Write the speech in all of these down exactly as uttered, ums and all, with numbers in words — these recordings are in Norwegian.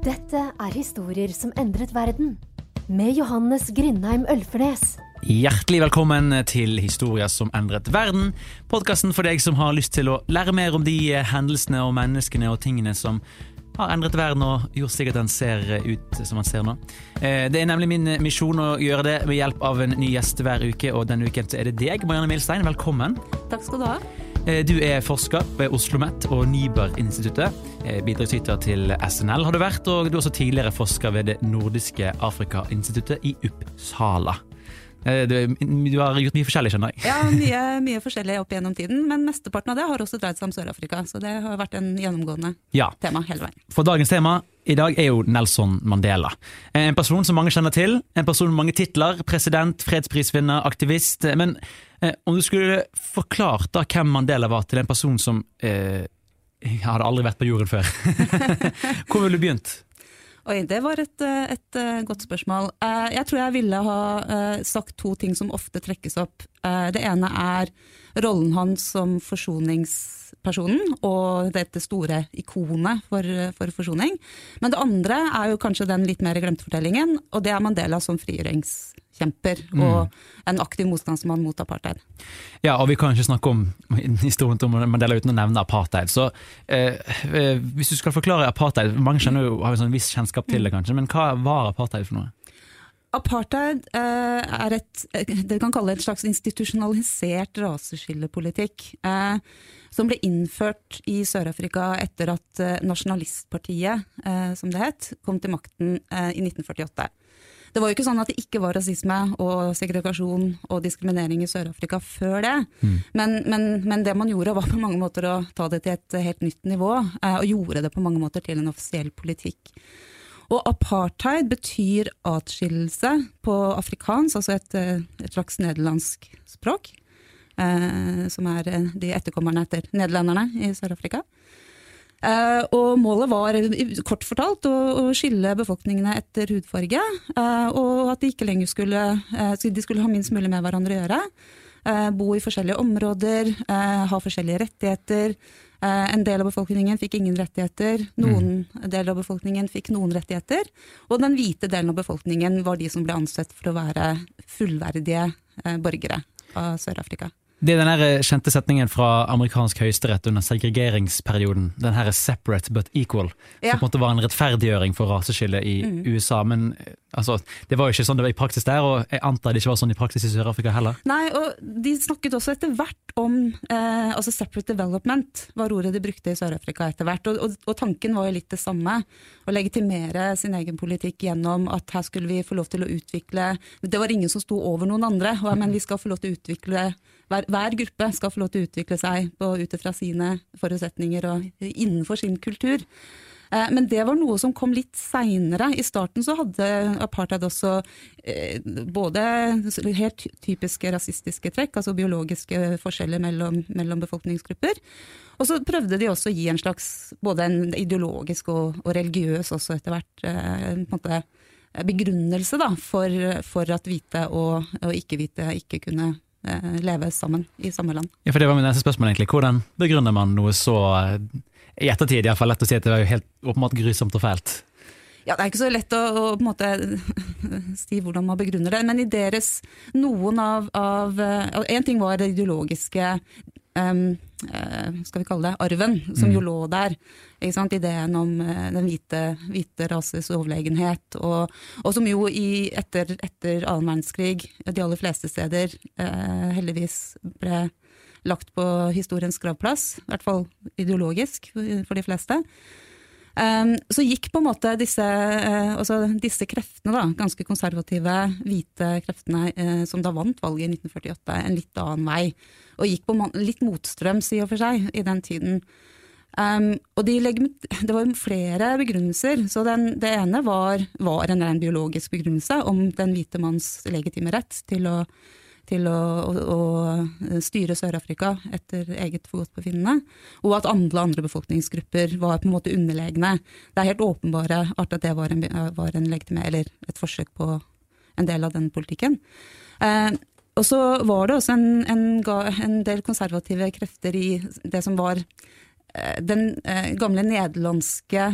Dette er historier som endret verden, med Johannes Grindheim Ølfernes. Hjertelig velkommen til Historier som endret verden, podcasten for deg som har lyst til å lære mer om de hendelsene og menneskene og tingene som har endret verden og gjort seg at den ser ut som den ser nå. Det er nemlig min misjon å gjøre det ved hjelp av en ny gjest hver uke, og denne uken så er det deg, Marianne Milstein. Velkommen. Takk skal du ha. Du er forsker ved OsloMet og Nyberg-instituttet, bidragsyter til S N L har du vært, og du er også tidligere forsker ved det nordiske Afrika-instituttet i Uppsala. Du, du har gjort mye forskjellig, skjønner jeg. Ja, mye, mye forskjellig opp gjennom tiden, men mesteparten av det har også dreid seg om Sør-Afrika, så det har vært en gjennomgående ja. tema hele veien. For dagens tema i dag er jo Nelson Mandela. En person som mange kjenner til, en person med mange titler, president, fredsprisvinner, aktivist, men eh, om du skulle forklart da hvem Mandela var til en person som eh, hadde aldri vært på jorden før, hvor ville du begynt? Oi, det var et, et, et godt spørsmål. Jeg tror jeg ville ha sagt to ting som ofte trekkes opp. Det ene er rollen hans som forsoningspersonen, og dette store ikonet for, for forsoning. Men det andre er jo kanskje den litt mer glemte fortellingen, og det er Mandela som frigjøringskjemper, mm. og en aktiv motstandsmann mot apartheid. Ja, og vi kan ikke snakke om historien om Mandela uten å nevne apartheid. Så eh, hvis du skal forklare apartheid, mange kjenner jo, har en sånn viss kjennskap til det kanskje, men hva var apartheid for noe? Apartheid eh, er et, det kan kalle et slags institusjonalisert raseskillepolitikk, eh, som ble innført i Sør-Afrika etter at eh, nasjonalistpartiet, eh, som det het, kom til makten eh, i nitten førtiåtte. Det var jo ikke sånn at det ikke var rasisme og segregasjon og diskriminering i Sør-Afrika før det, mm. men, men, men det man gjorde var på mange måter å ta det til et helt nytt nivå, eh, og gjorde det på mange måter til en offisiell politikk. Og apartheid betyr atskillelse på afrikansk, altså et, et slags nederlandsk språk, eh, som er de etterkommerne etter nederlanderne i Sør-Afrika. Eh, og målet var, kort fortalt, å, å skille befolkningene etter hudfarge, eh, og at de ikke lenger skulle, eh, de skulle ha minst mulig med hverandre å gjøre, eh, bo i forskjellige områder, eh, ha forskjellige rettigheter. En del av befolkningen fikk ingen rettigheter, noen mm. del av befolkningen fikk noen rettigheter, og den hvite delen av befolkningen var de som ble ansett for å være fullverdige borgere av Sør-Afrika. Det er den her kjente setningen fra amerikansk høyesterett under segregeringsperioden, den her separate but equal, ja. som på en måte var en rettferdiggjøring for raseskille i mm. U S A, men altså, det var jo ikke sånn det var i praksis der, og jeg antar det ikke var sånn i praksis i Sør-Afrika heller. Nei, og de snakket også etter hvert om, eh, altså separate development var ordet de brukte i Sør-Afrika etter hvert, og, og, og tanken var jo litt det samme, å legitimere sin egen politikk gjennom at her skulle vi få lov til å utvikle, det var ingen som sto over noen andre, og, men vi skal få lov til å utvikle Hver, hver gruppe skal få lov til å utvikle seg på, ut fra sine forutsetninger og innenfor sin kultur. Eh, men det var noe som kom litt senere. I starten så hadde apartheid også eh, både helt typiske rasistiske trekk, altså biologiske forskjeller mellom, mellom befolkningsgrupper. Og så prøvde de også å gi en slags, både en ideologisk og, og religiøs også etter hvert, eh, på en måte begrunnelse da, for, for at hvite og, og ikke-hvite ikke kunne leve sammen i samme land. Ja, for det var min neste spørsmål egentlig. Hvordan begrunner man noe så, i ettertid i hvert fall lett å si at det var jo helt åpenbart grusomt og fælt? Ja, det er ikke så lett å, å på en måte si hvordan man begrunner det, men i deres, noen av, av en ting var det ideologiske, um, uh, skal vi kalle det, arven, som mm. jo lå der, ikke sant? Ideen om uh, den hvite, hvite rases overlegenhet, og, og som jo i, etter, etter annen verdenskrig, de aller fleste steder uh, heldigvis ble lagt på historiens gravplass, i hvert fall ideologisk for de fleste. Um, så gikk på en måte disse, uh, altså disse kreftene, da, ganske konservative, hvite kreftene uh, som da vant valget i nitten førtiåtte, en litt annen vei, og gikk på litt motstrøms i og for seg i den tiden. Um, og de det var flere begrunnelser, så den, det ene var, var en ren biologisk begrunnelse om den hvite manns legitime rett til å til å, å, å styre Sør-Afrika etter eget forgodtbefinnende, og at alle andre befolkningsgrupper var på en måte underlegne. Det er helt åpenbare at det var en, var en legitime, eller et forsøk på en del av den politikken. Eh, og så var det også en, en, en del konservative krefter i det som var den gamle nederlandske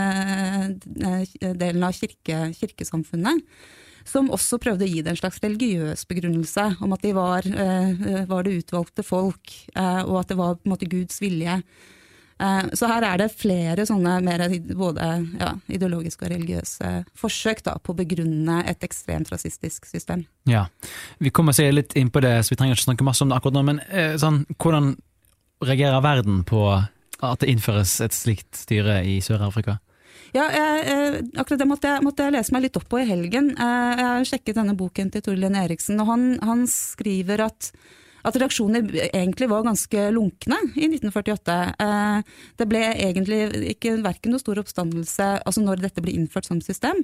delen av kirke, kirkesamfunnet, som også prøvde å gi det en slags religiøs begrunnelse om at de var, var det utvalgte folk, og at det var på en måte Guds vilje. Så her er det flere sånne mer både ja, ideologiske og religiøse forsøk da, på å begrunne et ekstremt rasistisk system. Ja, vi kommer å se litt inn på det, så vi trenger ikke snakke masse om det akkurat nå, men sånn, hvordan reagerer verden på at det innføres et slikt styre i Sør-Afrika? Ja, jeg, akkurat det måtte jeg, måtte jeg lese meg litt opp på i helgen. Jeg har sjekket denne boken til Torlien Eriksen, og han, han skriver at at reaksjoner egentlig var ganske lunkne i nitten førtiåtte. Det ble egentlig ikke hverken noe stor oppstandelse altså når dette ble innført som system,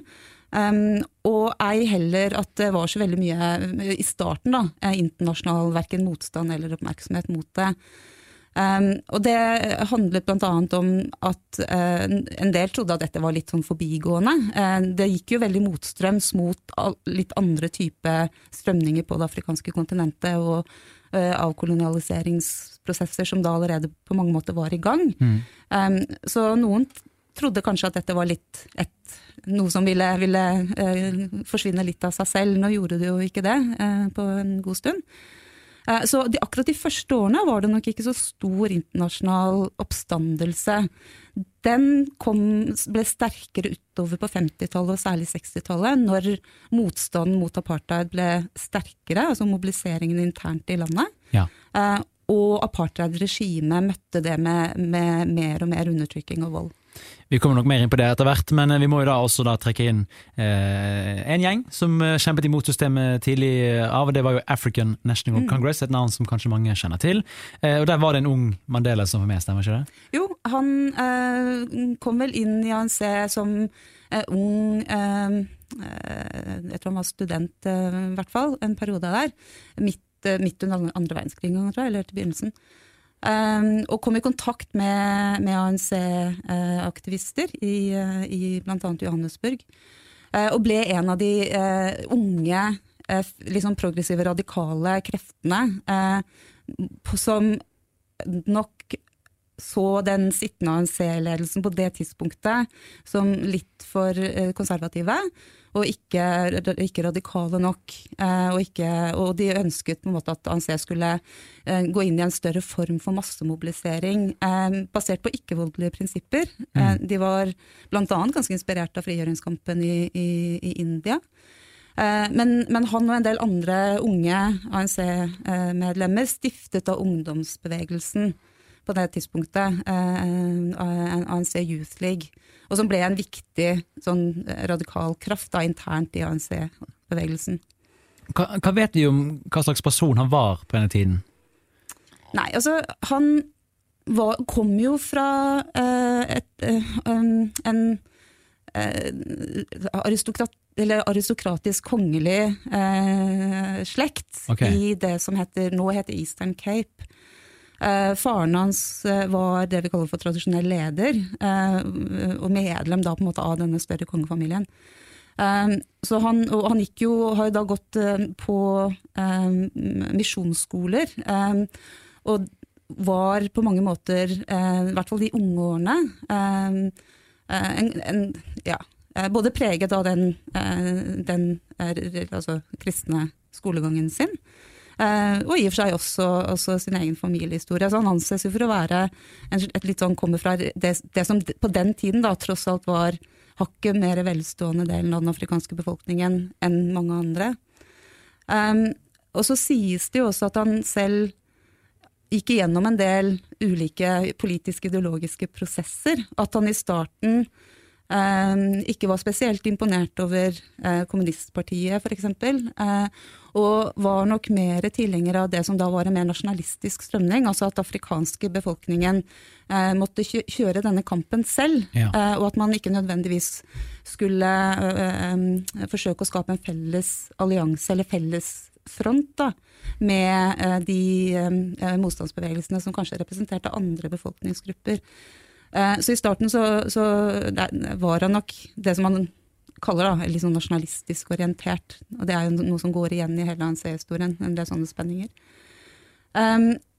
og ei heller at det var så veldig mye i starten da, internasjonal hverken motstand eller oppmerksomhet mot det. Um, og det handlet blant annet om at uh, en del trodde at dette var litt sånn forbigående. Uh, det gikk jo veldig motstrøms mot all, litt andre type strømninger på det afrikanske kontinentet og uh, avkolonialiseringsprosesser som da allerede på mange måter var i gang. Mm. Um, så noen trodde kanskje at dette var litt et, noe som ville, ville uh, forsvinne litt av seg selv. Nå gjorde det jo ikke det uh, på en god stund. Så de, akkurat de første årene var det nok ikke så stor internasjonal oppstandelse. Den kom, ble sterkere utover på femtitallet og særlig sekstitallet, når motstanden mot apartheid ble sterkere, altså mobiliseringen internt i landet. Ja. Og apartheid-regimet møtte det med, med mer og mer undertrykking og vold. Vi kommer nok mer inn på det etter hvert, men vi må jo da også da trekke inn eh, en gjeng som kjempet imot systemet tidlig av, og det var jo African National mm. Congress, et navn som kanskje mange kjenner til. Eh, og der var det en ung Mandela som var med, stemmer ikke det? Jo, han eh, kom vel inn i A N C som eh, ung, eh, jeg tror han var student eh, i hvert fall, en periode der, midt, eh, midt under andre verdenskrig, tror jeg, eller til begynnelsen. Um, og kom i kontakt med, med A N C-aktivister uh, i, uh, i blant annet Johannesburg, uh, og ble en av de uh, unge, uh, liksom progressive, radikale kreftene uh, som nok så den sittende A N C-ledelsen på det tidspunktet som litt for uh, konservative, og ikke, ikke radikale nok, og, ikke, og de ønsket på en måte at A N C skulle gå inn i en større form for massemobilisering, basert på ikke-voldelige prinsipper. Mm. De var blant annet ganske inspirert av frigjøringskampen i, i, i India. Men, men han og en del andre unge A N C-medlemmer stiftet av ungdomsbevegelsen på det tidspunktet, A N C Youth League, og som ble en viktig sånn radikal kraft da, internt i A N C-bevegelsen. Hva, hva vet du om hva slags person han var på denne tiden? Nei, altså han var, kom jo fra uh, et, uh, um, en uh, aristokrat, eller aristokratisk kongelig uh, slekt okay. i det som heter, nå heter Eastern Cape. Uh, faren hans uh, var det vi kaller for tradisjonell leder, uh, og medlem da på en måte av denne større kongefamilien. Um, så han, og han gikk jo, har jo da gått uh, på um, misjonsskoler, um, og var på mange måter, uh, i hvert fall de unge årene, um, uh, en, en, ja, uh, både preget av den, uh, den uh, altså, kristne skolegangen sin, Uh, og i og for seg også, også sin egen familiehistorie. Så han anses jo for å være en, et litt sånn, kommer fra det, det som på den tiden da tross alt var hakket mer velstående delen av den afrikanske befolkningen enn mange andre. Um, og så sies det jo også at han selv gikk igjennom en del ulike politiske ideologiske prosesser. At han i starten Um, ikke var spesielt imponert over uh, kommunistpartiet for eksempel, uh, og var nok mer tilhenger av det som da var en mer nasjonalistisk strømning, altså at afrikanske befolkningen uh, måtte kjøre denne kampen selv, ja. uh, og at man ikke nødvendigvis skulle uh, um, forsøke å skape en felles allianse eller felles front da, med uh, de uh, motstandsbevegelsene som kanskje representerte andre befolkningsgrupper. Så i starten så, så var han nok det som man kaller da, litt sånn nasjonalistisk orientert, og det er jo noe som går igjen i hele A N C-historien, en del sånne spenninger. Um,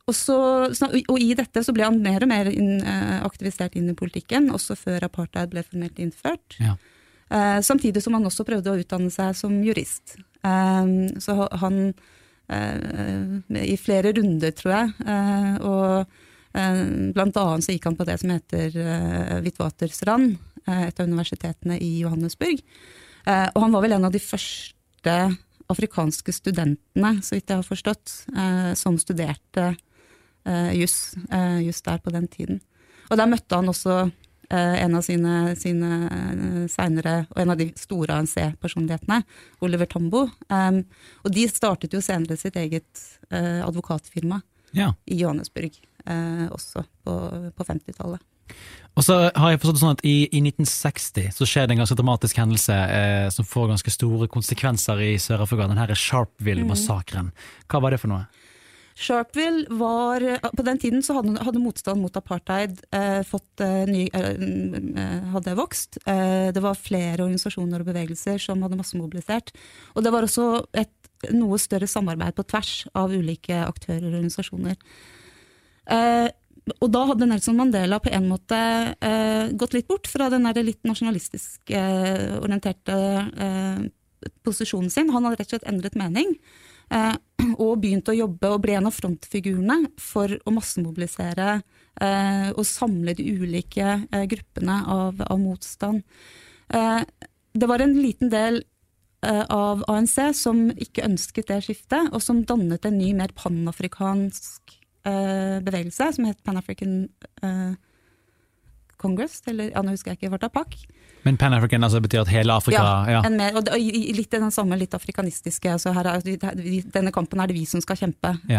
og, så, og i dette så ble han mer og mer inn, aktivisert inn i politikken, også før apartheid ble formelt innført. Ja. Eh, samtidig som han også prøvde å utdanne seg som jurist. Eh, så han, eh, i flere runder tror jeg, eh, og eh, blant annet så gikk han på det som heter eh, Witwatersrand, eh, et av universitetene i Johannesburg. Eh, og han var vel en av de første afrikanske studentene, så vidt jeg har forstått, eh, som studerte Uh, just, uh, just der på den tiden. Og der møtte han også uh, en av sine, sine uh, senere, og en av de store A N C-personlighetene, Oliver Tambo. Um, og de startet jo senere sitt eget uh, advokatfirma ja. i Johannesburg, uh, også på, på femtitallet. Og så har jeg forstått sånn at i, i nitten seksti så skjer det en ganske dramatisk hendelse eh, som får ganske store konsekvenser i Sør-Afrika. Den her Sharpeville-massakren. Hva var det for noe? Sharpeville var, på den tiden så hadde, hadde motstand mot apartheid eh, fått, eh, ny, eh, hadde vokst. Eh, det var flere organisasjoner og bevegelser som hadde massemobilisert. Og det var også et noe større samarbeid på tvers av ulike aktører og organisasjoner. Eh, og da hadde Nelson Mandela på en måte eh, gått litt bort fra den der litt nasjonalistisk eh, orienterte eh, posisjonen sin. Han hadde rett og slett endret mening. Eh, og begynte å jobbe og ble en av frontfigurene for å massemobilisere eh, og samle de ulike eh, gruppene av, av motstand. Eh, det var en liten del eh, av A N C som ikke ønsket det skiftet, og som dannet en ny, mer panafrikansk eh, bevegelse, som het Pan-African eh, Congress, eller ja, nå husker jeg ikke, P A C. Men Pan-African altså betyr at hele Afrika... Ja, ja. En mer, og litt den samme, litt afrikanistiske. Altså her er, denne kampen er det vi som skal kjempe ja.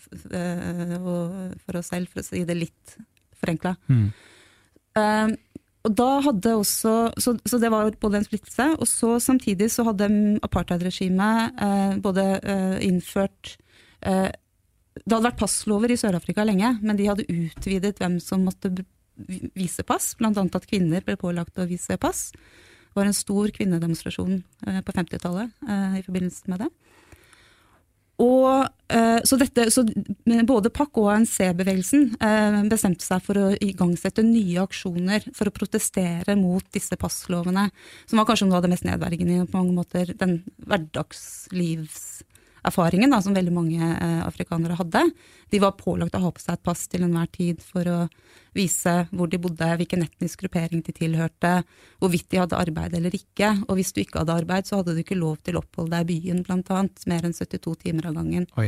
for oss selv, for å si det litt forenklet. Mm. Um, og da hadde også, så, så det var både en splittelse, og så samtidig så hadde apartheid-regimet uh, både uh, innført... Uh, det hadde vært passlover i Sør-Afrika lenge, men de hadde utvidet hvem som måtte vise pass, blant annet at kvinner ble pålagt å vise pass. Det var en stor kvinnedemonstrasjon eh, på femtitallet eh, i forbindelse med det. Og eh, så dette, så både P A C og A N C-bevegelsen eh, bestemte seg for å igangsette nye aksjoner for å protestere mot disse passlovene, som var kanskje noe av det mest nedverdigende på mange måter, den hverdagslivs erfaringen da, som veldig mange eh, afrikanere hadde. De var pålagt å ha på seg et pass til enhver tid for å vise hvor de bodde, hvilken etnisk gruppering de tilhørte, hvorvidt de hadde arbeid eller ikke. Og hvis du ikke hadde arbeid, så hadde du ikke lov til å oppholde deg i byen, blant annet, mer enn syttito timer av gangen. Oi.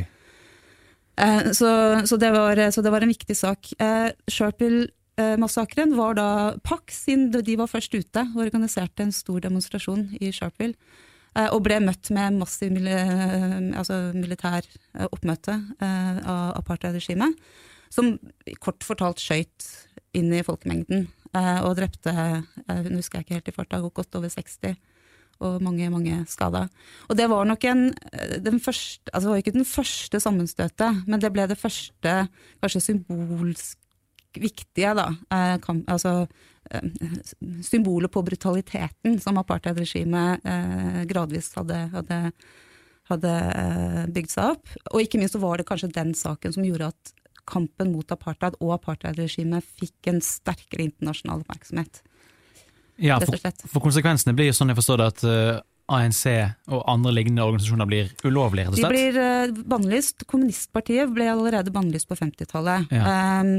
Eh, så, så, det var, så det var en viktig sak. Eh, Sharpeville-massakren var da P A C sin, de var først ute og organiserte en stor demonstrasjon i Sharpeville. Og ble møtt med massiv altså militær oppmøte av apartheid-regimet, som kort fortalt skjøt inn i folkemengden og drepte, nå husker jeg ikke helt i farta, godt over seksti, og mange, mange skada. Og det var nok en, den første, altså det var ikke den første sammenstøtet, men det ble det første, kanskje symbolsk viktige da, eh, kan, altså eh, symbolet på brutaliteten som apartheid-regimet eh, gradvis hadde, hadde, hadde eh, bygd seg opp. Og ikke minst så var det kanskje den saken som gjorde at kampen mot apartheid og apartheid-regimet fikk en sterkere internasjonal oppmerksomhet. Ja, for, for konsekvensene blir jo sånn jeg forstår det at uh, A N C og andre lignende organisasjoner blir ulovlige, rett og slett? De blir uh, bannlyst. Kommunistpartiet ble allerede bannlyst på femtitallet. Ja. Um,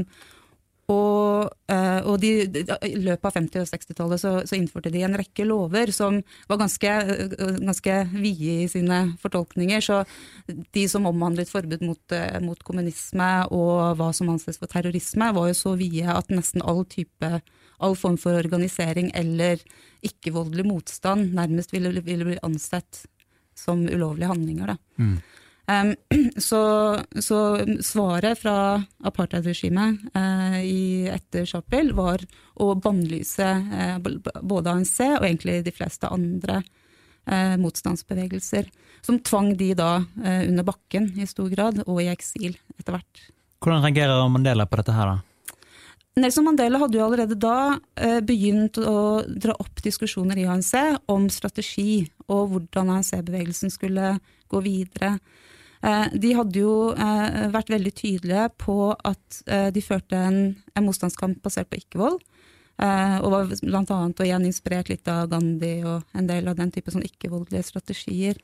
Og, og de, i løpet av femti- og sekstitallet så, så innførte de en rekke lover som var ganske, ganske vide i sine fortolkninger. Så de som omhandlet forbud mot, mot kommunisme og hva som anses for terrorisme, var jo så vide at nesten all type, all form for organisering eller ikke-voldelig motstand nærmest ville, ville bli ansett som ulovlige handlinger. Da. Mm. Um, så, så svaret fra apartheid-regimet uh, i etter Sharpeville var å bannlyse uh, både A N C og egentlig de fleste andre uh, motstandsbevegelser, som tvang de da uh, under bakken i stor grad og i eksil etter hvert. Hvordan reagerer Mandela på dette her da? Nelson Mandela hadde jo allerede da uh, begynt å dra opp diskusjoner i A N C om strategi og hvordan A N C-bevegelsen skulle gå videre. De hadde jo vært veldig tydelige på at de førte en, en motstandskamp basert på ikke-vold, og var blant annet og igjen inspirert litt av Gandhi og en del av den type sånn ikke-voldelige strategier.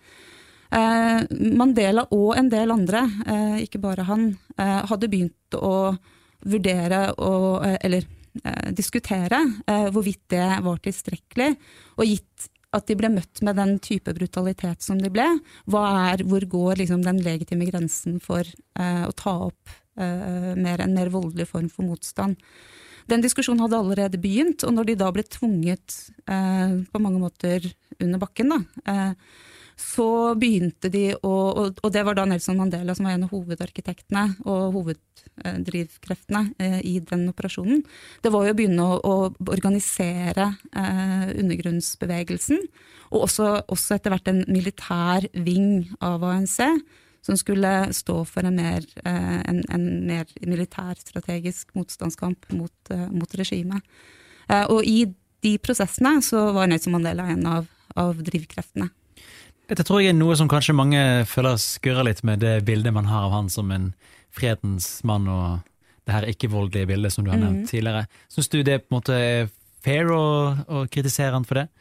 Mandela og en del andre, ikke bare han, hadde begynt å vurdere og, eller diskutere hvorvidt det var tilstrekkelig, og gitt at de ble møtt med den type brutalitet som de ble, hva er, hvor går liksom den legitime grensen for uh, å ta opp uh, mer, en mer voldelig form for motstand. Den diskusjonen hadde allerede begynt, og når de da ble tvunget uh, på mange måter under bakken, da, uh, så begynte de å, og, og det var da Nelson Mandela som var en av hovedarkitektene og hoveddrivkreftene eh, i den operasjonen. Det var jo å begynne å, å organisere eh, undergrunnsbevegelsen, og også, også etter hvert en militær ving av A N C, som skulle stå for en mer, eh, en, en mer militærstrategisk motstandskamp mot, eh, mot regimet. Eh, og i de prosessene så var Nelson Mandela en av, av drivkreftene. Dette tror jeg er noe som kanskje mange føler skurrer litt med det bildet man har av han som en fredens mann, og det her ikke-voldelige bildet som du har nevnt mm. tidligere. Synes du det på en måte er fair å, å kritisere han for det?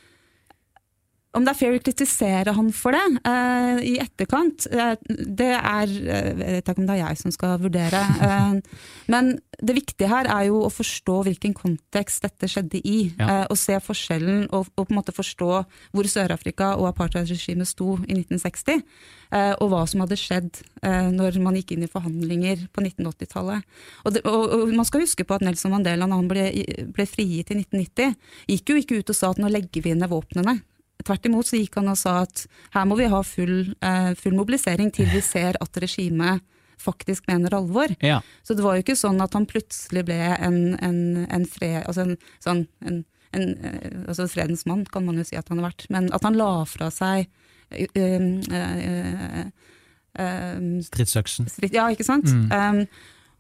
Om det er fair å kritisere han for det uh, i etterkant, uh, det er, uh, jeg vet ikke om det er jeg som skal vurdere, uh, men det viktige her er jo å forstå hvilken kontekst dette skjedde i, ja. uh, og se forskjellen, og, og på en måte forstå hvor Sør-Afrika og apartheidregimet sto i nitten seksti, uh, og hva som hadde skjedd uh, når man gikk inn i forhandlinger på nitten åtti-tallet. Og, det, og, og man skal huske på at Nelson Mandela, når han ble, ble frigitt i nitten nitti, gikk jo ikke ut og sa at nå legger vi ned våpnene. Tvert imot så gikk han og sa at her må vi ha full, uh, full mobilisering til vi ser at regimet faktisk mener alvor. Ja. Så det var jo ikke sånn at han plutselig ble en, en, en fred, altså en, sånn, en, en altså fredens mann kan man jo si at han har vært, men at han la fra seg uh, uh, uh, uh, stridsøksen. Strid, ja, ikke sant? Mm. Um,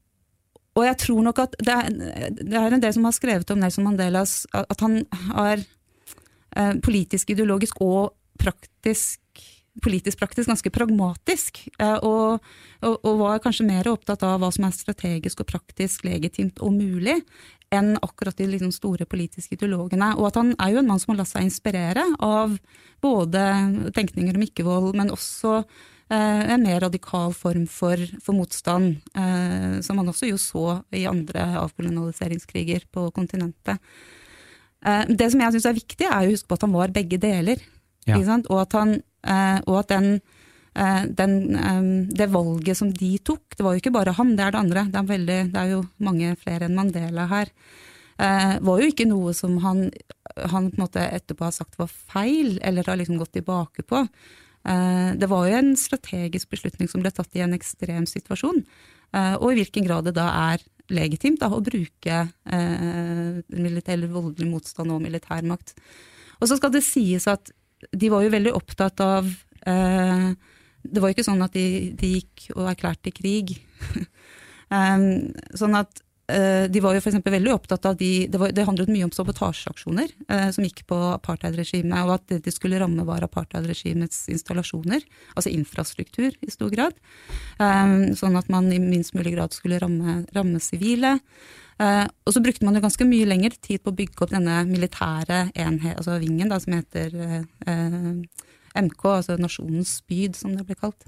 og jeg tror nok at det er, det er en del som har skrevet om Nelson Mandelas, at han har politisk, ideologisk og praktisk, politisk praktisk ganske pragmatisk, og, og, og var kanskje mer opptatt av hva som er strategisk og praktisk, legitimt og mulig, enn akkurat de liksom store politiske ideologene. Og at han er jo en mann som har latt seg inspirere av både tenkninger om ikke-vold, men også eh, en mer radikal form for, for motstand, eh, som han også jo så i andre avkolonialiseringskriger på kontinentet. Det som jeg synes er viktig er å huske på at han var begge deler, ja. Ikke sant? Og at, han, og at den, den, det valget som de tok, det var jo ikke bare han, det er det andre, det er, veldig, det er jo mange flere enn Mandela her, var jo ikke noe som han, han på en måte etterpå har sagt var feil, eller har liksom gått tilbake på. Det var jo en strategisk beslutning som ble tatt i en ekstrem situasjon, og i hvilken grad det da er legitimt da, å bruke eh, militær voldelig motstand og militærmakt. Og så skal det sies at de var jo veldig opptatt av eh, det var jo ikke sånn at de, de gikk og erklærte krig. um, sånn at uh, de var jo for eksempel veldig opptatt av de, det, var, det handlet mye om sabotasjeaksjoner uh, som gikk på apartheidregimet, og at det de skulle ramme var apartheidregimets installasjoner, altså infrastruktur i stor grad. Um, sånn at man i minst mulig grad skulle ramme, ramme sivile. Uh, og så brukte man jo ganske mye lengre tid på å bygge opp denne militære enhet, altså vingen da, som heter uh, uh, M K, altså Nasjonens spyd, som det ble kalt.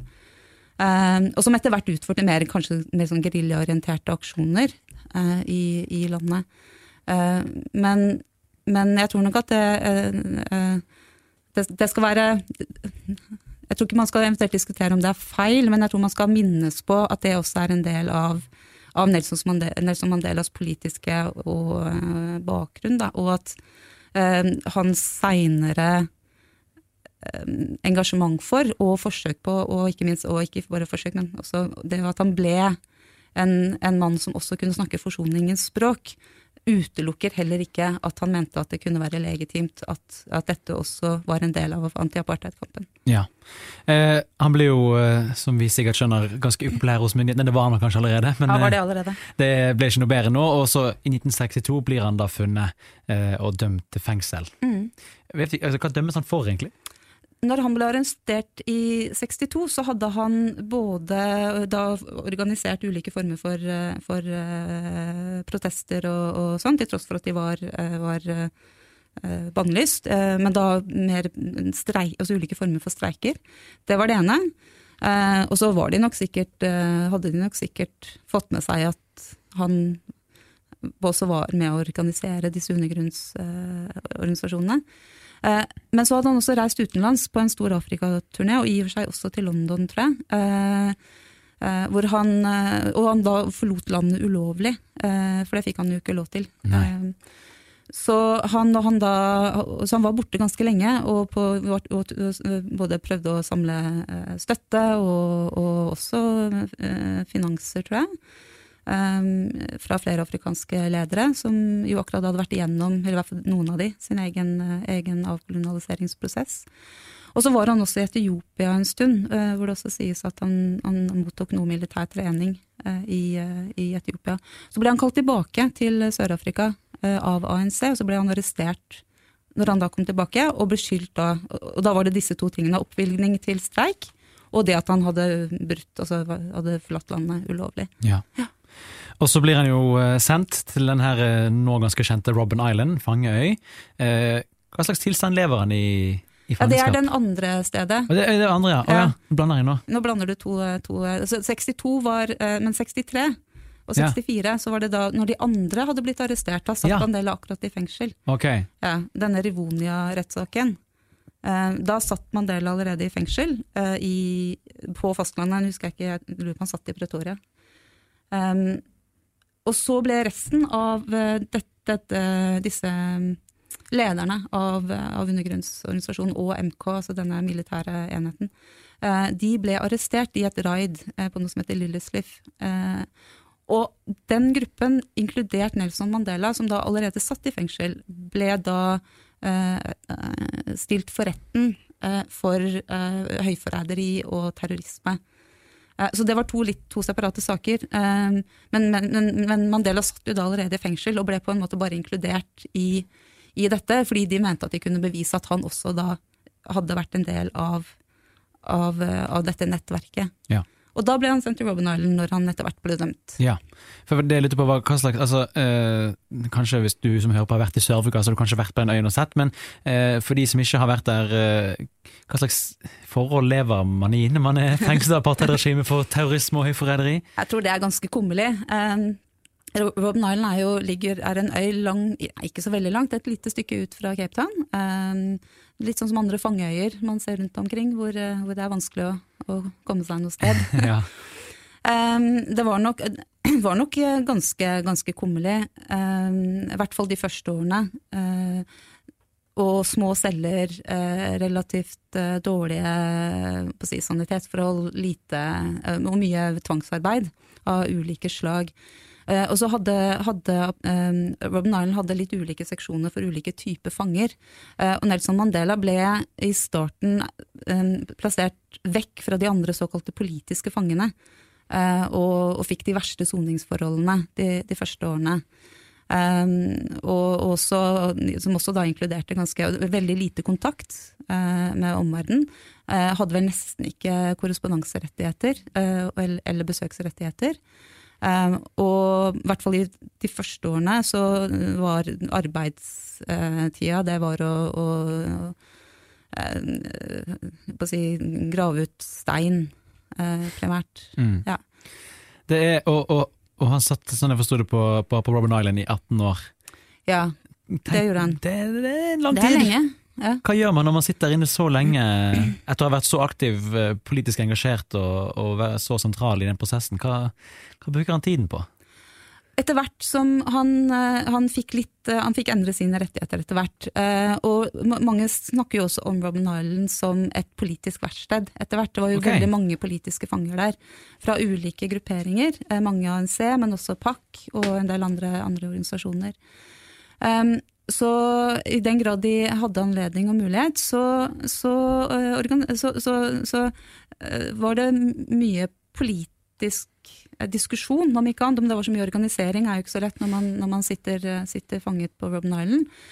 Uh, og som etter hvert utførte mer, kanskje mer sånn guerilla-orienterte aksjoner uh, i, i landet. Uh, men, men jeg tror nok at det, uh, uh, det, det skal være... Jeg tror ikke man skal eventuelt diskutere om det er feil, men jeg tror man skal minnes på at det også er en del av, av Nelson, Mandela, Nelson Mandelas politiske og, uh, bakgrunn, da, og at uh, hans senere engasjement for og forsøk på, og ikke minst, og ikke bare forsøk, men også det at han ble en, en mann som også kunne snakke forsoningens språk, utelukker heller ikke at han mente at det kunne være legitimt at, at dette også var en del av anti-apartheid-kampen. Ja. Eh, han ble jo, som vi sikkert skjønner, ganske upopulær hos myndighetene, det var han kanskje allerede, men ja, var det, allerede. det ble ikke noe bedre nå, og så i nitten sekstito blir han da funnet eh, og dømt til fengsel. Mm. Vet du, altså, hva dømmes han for egentlig? når han ble arrestert i sekstito, så hadde han både da organisert ulike former for, for uh, protester og, og sånn, til tross for at de var, uh, var uh, bannlyst, uh, men da mer streik, altså ulike former for streiker. Det var det ene. Uh, og så var de nok sikkert, uh, hadde de nok sikkert fått med seg at han også var med å organisere disse undergrunnsorganisasjonene. Uh, men så hadde han også reist utenlands på en stor Afrika-turné, og i og for seg også til London, tror jeg. Uh, uh, hvor han, uh, og han da forlot landet ulovlig, uh, for det fikk han jo ikke lov til. Uh, så, han, og han da, så han var borte ganske lenge, og, på, og, og både prøvde å samle uh, støtte, og, og også uh, finanser, tror jeg. Um, fra flere afrikanske ledere, som jo akkurat hadde vært igjennom, eller i hvert fall noen av de, sin egen, egen avkolonialiseringsprosess. Og så var han også i Etiopia en stund, uh, hvor det også sies at han, han mottok noe militær trening uh, i, uh, i Etiopia. Så ble han kalt tilbake til Sør-Afrika uh, av A N C, og så ble han arrestert når han da kom tilbake, og ble skyldt da, og da var det disse to tingene, oppvilgning til streik, og det at han hadde brutt, altså hadde forlatt landet ulovlig. Ja. Ja. Og så blir han jo sendt til den her nå ganske kjente Robben Island, Fangeøy. Eh, hva slags tilstand lever han i, i fangenskap? Ja, det er den andre stedet. Og det er det andre, ja. Å, ja. Nå blander jeg nå. Nå blander du to, to altså sekstito var, men sekstitre og sekstifire, ja. Så var det da, når de andre hadde blitt arrestert, da satt ja. Mandela akkurat i fengsel. Okay. Ja, denne Rivonia-rettssaken. Da satt Mandela allerede i fengsel, i, på fastlandet, husker jeg ikke, jeg lurer på han satt i Pretoria. Um, og så ble resten av dette, dette, disse lederne av, av undergrunnsorganisasjonen og M K, altså denne militære enheten, uh, de ble arrestert i et raid uh, på noe som heter Lillisleaf. Uh, og den gruppen, inkludert Nelson Mandela, som da allerede satt i fengsel, ble da uh, stilt for retten uh, for uh, høyforræderi og terrorisme. Så det var to, litt, to separate saker, men, men, men Mandela satt jo da allerede i fengsel og ble på en måte bare inkludert i, i dette, fordi de mente at de kunne bevise at han også da hadde vært en del av, av, av dette nettverket. Ja. Og da ble han sendt til Robben Island når han etter hvert ble dømt. Ja, for det er litt på hva, hva slags, altså, eh, kanskje hvis du som hører på har vært i Sør-Afrika, så har du kanskje vært på en øy og sett, men eh, for de som ikke har vært der, eh, hva slags forhold lever man i når man er fengslet av apartheidregime for terrorisme og høyforræderi? Jeg tror det er ganske kummerlig. Um, Robben Island er jo, ligger, er en øy lang, ikke så veldig langt, et lite stykke ut fra Cape Town. Um, litt sånn som andre fangeøyer man ser rundt omkring, hvor, hvor det er vanskelig å, å komme seg noe sted. Ja. um, det var nok, var nok ganske, ganske kummerlig, um, i hvert fall de første årene. Uh, og små celler, uh, relativt uh, dårlige på å si, sanitetsforhold, lite, uh, og mye tvangsarbeid av ulike slag. Uh, og så hadde, hadde um, Robben Island hadde litt ulike seksjoner for ulike typer fanger. Uh, og Nelson Mandela ble i starten um, plassert vekk fra de andre såkalte politiske fangene, uh, og, og fikk de verste soningsforholdene de, de første årene. Um, og også, som også da inkluderte ganske, veldig lite kontakt uh, med omverdenen. Uh, hadde vel nesten ikke korrespondanserettigheter uh, eller, eller besøksrettigheter. Um, og i hvert fall i de første årene så var arbeidstida, det var å, å, å, å si, grave ut stein uh, primært. Mm. Ja. Det er, og, og, og han satt, sånn jeg forstod det, på, på, på Robben Island i atten år. Ja, det Tenk, gjorde han. Det, det er en lang tid. Det er tid. lenge. Ja. Hva gjør man når man sitter inne så lenge etter å ha vært så aktiv, politisk engasjert og, og være så sentral i den prosessen? Hva, hva bruker han tiden på? Etter hvert som han, han, fikk litt, han fikk endre sine rettigheter etter hvert, og mange snakker jo også om Robben Island som et politisk verksted etter hvert. Det var jo okay. veldig mange politiske fanger der, fra ulike grupperinger, mange A N C, men også P A C og en del andre, andre organisasjoner. Um, Så i den grad de hadde anledning og mulighet, så, så, uh, organ, så, så, så uh, var det mye politisk uh, diskusjon, om ikke annet. Om det var så mye organisering er jo ikke så lett når man, når man sitter, uh, sitter fanget på Robben Island.